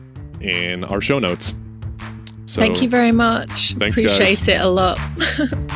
B: in our show notes. So,
A: Thank you very much.
B: Thanks,
A: Appreciate
B: guys.
A: it a lot.